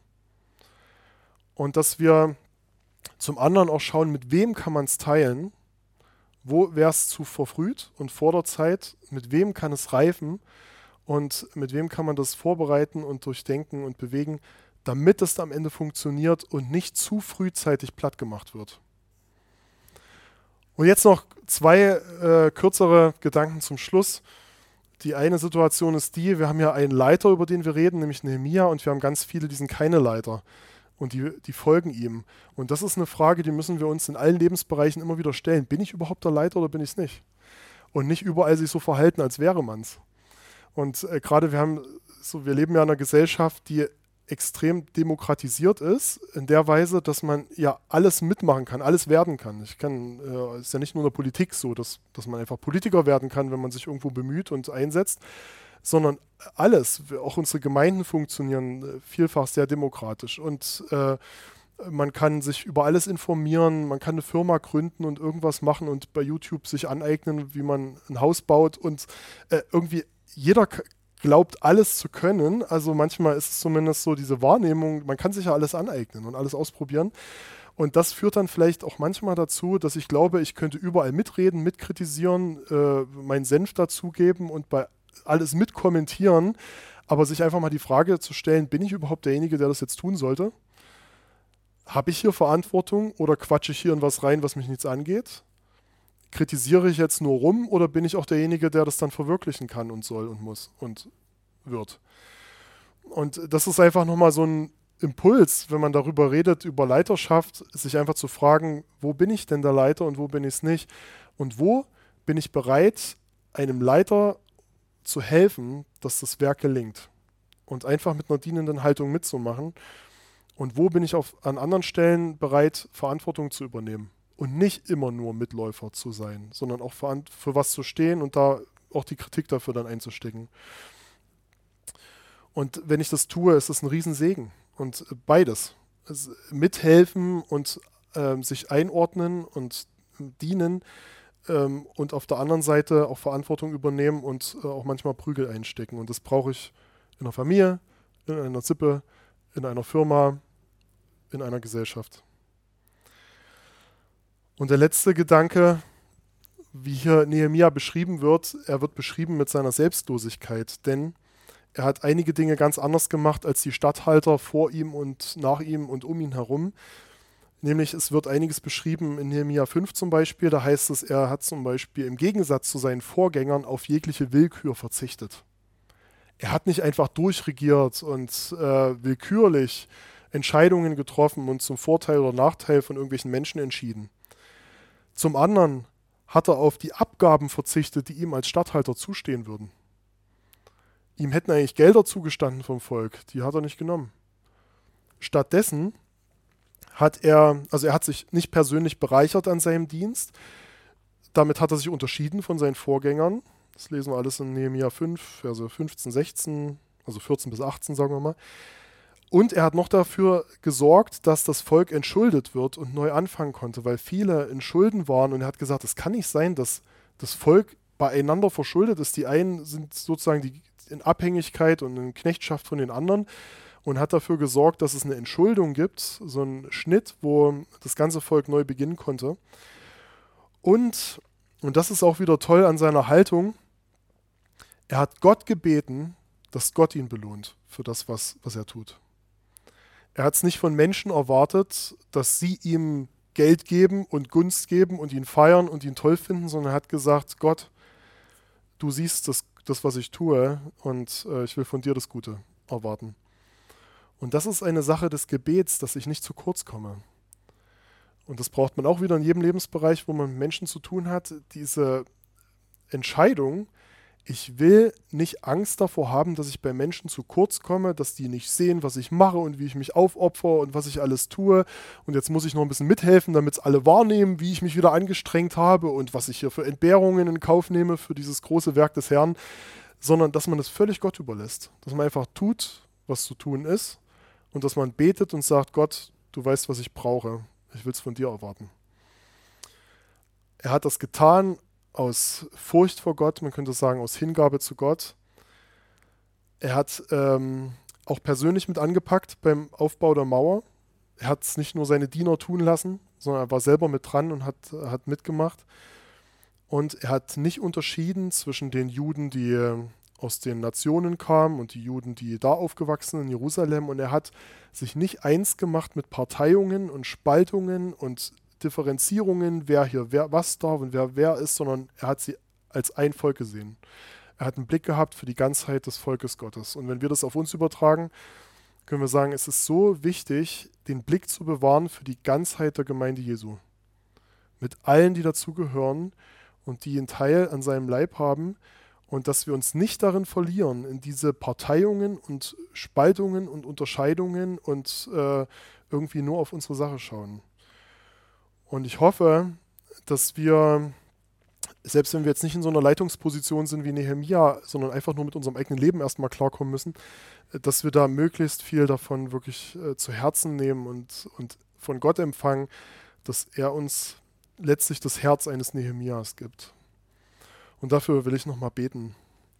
Und dass wir zum anderen auch schauen, mit wem kann man es teilen, wo wäre es zu verfrüht und vor der Zeit, mit wem kann es reifen und mit wem kann man das vorbereiten und durchdenken und bewegen, damit es am Ende funktioniert und nicht zu frühzeitig platt gemacht wird. Und jetzt noch zwei kürzere Gedanken zum Schluss. Die eine Situation ist die, wir haben ja einen Leiter, über den wir reden, nämlich Nehemia, und wir haben ganz viele, die sind keine Leiter und die folgen ihm. Und das ist eine Frage, die müssen wir uns in allen Lebensbereichen immer wieder stellen. Bin ich überhaupt der Leiter oder bin ich es nicht? Und nicht überall sich so verhalten, als wäre man es. Und gerade wir leben ja in einer Gesellschaft, die extrem demokratisiert ist, in der Weise, dass man ja alles mitmachen kann, alles werden kann. Ist ja nicht nur in der Politik so, dass man einfach Politiker werden kann, wenn man sich irgendwo bemüht und einsetzt, sondern alles, auch unsere Gemeinden funktionieren vielfach sehr demokratisch und man kann sich über alles informieren, man kann eine Firma gründen und irgendwas machen und bei YouTube sich aneignen, wie man ein Haus baut und irgendwie jeder glaubt, alles zu können. Also manchmal ist es zumindest so diese Wahrnehmung, man kann sich ja alles aneignen und alles ausprobieren. Und das führt dann vielleicht auch manchmal dazu, dass ich glaube, ich könnte überall mitreden, mitkritisieren, meinen Senf dazugeben und bei alles mitkommentieren, aber sich einfach mal die Frage zu stellen, bin ich überhaupt derjenige, der das jetzt tun sollte? Habe ich hier Verantwortung oder quatsche ich hier in was rein, was mich nichts angeht? Kritisiere ich jetzt nur rum oder bin ich auch derjenige, der das dann verwirklichen kann und soll und muss und wird? Und das ist einfach nochmal so ein Impuls, wenn man darüber redet, über Leiterschaft, sich einfach zu fragen, wo bin ich denn der Leiter und wo bin ich es nicht? Und wo bin ich bereit, einem Leiter zu helfen, dass das Werk gelingt? Und einfach mit einer dienenden Haltung mitzumachen. Und wo bin ich an anderen Stellen bereit, Verantwortung zu übernehmen? Und nicht immer nur Mitläufer zu sein, sondern auch für was zu stehen und da auch die Kritik dafür dann einzustecken. Und wenn ich das tue, ist es ein Riesensegen. Und beides. Also mithelfen und sich einordnen und dienen und auf der anderen Seite auch Verantwortung übernehmen und auch manchmal Prügel einstecken. Und das brauche ich in einer Familie, in einer Sippe, in einer Firma, in einer Gesellschaft. Und der letzte Gedanke, wie hier Nehemia beschrieben wird, er wird beschrieben mit seiner Selbstlosigkeit, denn er hat einige Dinge ganz anders gemacht als die Statthalter vor ihm und nach ihm und um ihn herum. Nämlich es wird einiges beschrieben in Nehemia 5 zum Beispiel, da heißt es, er hat zum Beispiel im Gegensatz zu seinen Vorgängern auf jegliche Willkür verzichtet. Er hat nicht einfach durchregiert und willkürlich Entscheidungen getroffen und zum Vorteil oder Nachteil von irgendwelchen Menschen entschieden. Zum anderen hat er auf die Abgaben verzichtet, die ihm als Statthalter zustehen würden. Ihm hätten eigentlich Gelder zugestanden vom Volk, die hat er nicht genommen. Stattdessen hat er hat sich nicht persönlich bereichert an seinem Dienst, damit hat er sich unterschieden von seinen Vorgängern. Das lesen wir alles in Nehemia 5, Verse 15, 16, also 14 bis 18, sagen wir mal. Und er hat noch dafür gesorgt, dass das Volk entschuldet wird und neu anfangen konnte, weil viele in Schulden waren. Und er hat gesagt, es kann nicht sein, dass das Volk beieinander verschuldet ist. Die einen sind sozusagen in Abhängigkeit und in Knechtschaft von den anderen und hat dafür gesorgt, dass es eine Entschuldung gibt, so einen Schnitt, wo das ganze Volk neu beginnen konnte. Und das ist auch wieder toll an seiner Haltung, er hat Gott gebeten, dass Gott ihn belohnt für das, was er tut. Er hat es nicht von Menschen erwartet, dass sie ihm Geld geben und Gunst geben und ihn feiern und ihn toll finden, sondern er hat gesagt, Gott, du siehst das, was ich tue und ich will von dir das Gute erwarten. Und das ist eine Sache des Gebets, dass ich nicht zu kurz komme. Und das braucht man auch wieder in jedem Lebensbereich, wo man mit Menschen zu tun hat, diese Entscheidung, ich will nicht Angst davor haben, dass ich bei Menschen zu kurz komme, dass die nicht sehen, was ich mache und wie ich mich aufopfere und was ich alles tue. Und jetzt muss ich noch ein bisschen mithelfen, damit es alle wahrnehmen, wie ich mich wieder angestrengt habe und was ich hier für Entbehrungen in Kauf nehme für dieses große Werk des Herrn, sondern dass man es völlig Gott überlässt. Dass man einfach tut, was zu tun ist und dass man betet und sagt, Gott, du weißt, was ich brauche. Ich will es von dir erwarten. Er hat das getan aus Furcht vor Gott, man könnte sagen aus Hingabe zu Gott. Er hat auch persönlich mit angepackt beim Aufbau der Mauer. Er hat es nicht nur seine Diener tun lassen, sondern er war selber mit dran und hat mitgemacht. Und er hat nicht unterschieden zwischen den Juden, die aus den Nationen kamen und die Juden, die da aufgewachsen sind in Jerusalem. Und er hat sich nicht eins gemacht mit Parteiungen und Spaltungen und Differenzierungen, wer was darf und wer ist, sondern er hat sie als ein Volk gesehen. Er hat einen Blick gehabt für die Ganzheit des Volkes Gottes. Und wenn wir das auf uns übertragen, können wir sagen, es ist so wichtig, den Blick zu bewahren für die Ganzheit der Gemeinde Jesu. Mit allen, die dazugehören und die einen Teil an seinem Leib haben und dass wir uns nicht darin verlieren, in diese Parteiungen und Spaltungen und Unterscheidungen und irgendwie nur auf unsere Sache schauen. Und ich hoffe, dass wir, selbst wenn wir jetzt nicht in so einer Leitungsposition sind wie Nehemia, sondern einfach nur mit unserem eigenen Leben erstmal klarkommen müssen, dass wir da möglichst viel davon wirklich zu Herzen nehmen und von Gott empfangen, dass er uns letztlich das Herz eines Nehemias gibt. Und dafür will ich nochmal beten.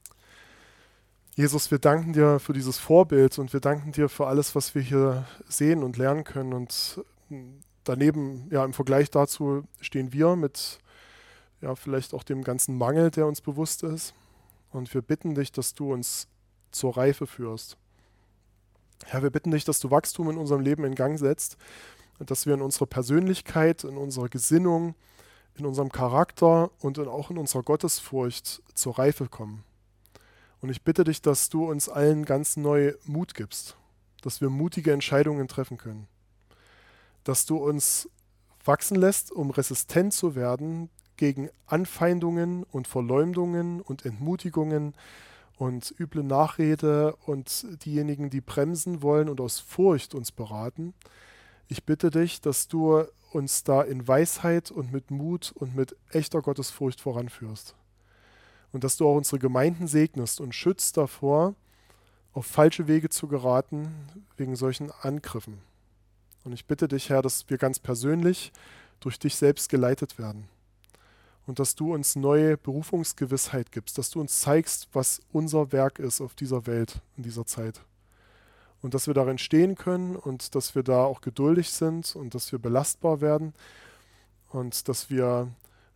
Jesus, wir danken dir für dieses Vorbild und wir danken dir für alles, was wir hier sehen und lernen können. Und daneben, ja, im Vergleich dazu stehen wir mit, ja, vielleicht auch dem ganzen Mangel, der uns bewusst ist. Und wir bitten dich, dass du uns zur Reife führst. Herr, wir bitten dich, dass du Wachstum in unserem Leben in Gang setzt und dass wir in unserer Persönlichkeit, in unserer Gesinnung, in unserem Charakter und auch in unserer Gottesfurcht zur Reife kommen. Und ich bitte dich, dass du uns allen ganz neu Mut gibst, dass wir mutige Entscheidungen treffen können, dass du uns wachsen lässt, um resistent zu werden gegen Anfeindungen und Verleumdungen und Entmutigungen und üble Nachrede und diejenigen, die bremsen wollen und aus Furcht uns beraten. Ich bitte dich, dass du uns da in Weisheit und mit Mut und mit echter Gottesfurcht voranführst. Und dass du auch unsere Gemeinden segnest und schützt davor, auf falsche Wege zu geraten wegen solchen Angriffen. Und ich bitte dich, Herr, dass wir ganz persönlich durch dich selbst geleitet werden. Und dass du uns neue Berufungsgewissheit gibst, dass du uns zeigst, was unser Werk ist auf dieser Welt in dieser Zeit. Und dass wir darin stehen können und dass wir da auch geduldig sind und dass wir belastbar werden und dass wir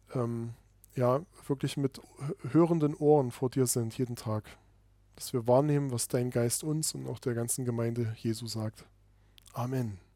ja, wirklich mit hörenden Ohren vor dir sind jeden Tag. Dass wir wahrnehmen, was dein Geist uns und auch der ganzen Gemeinde Jesu sagt. Amen.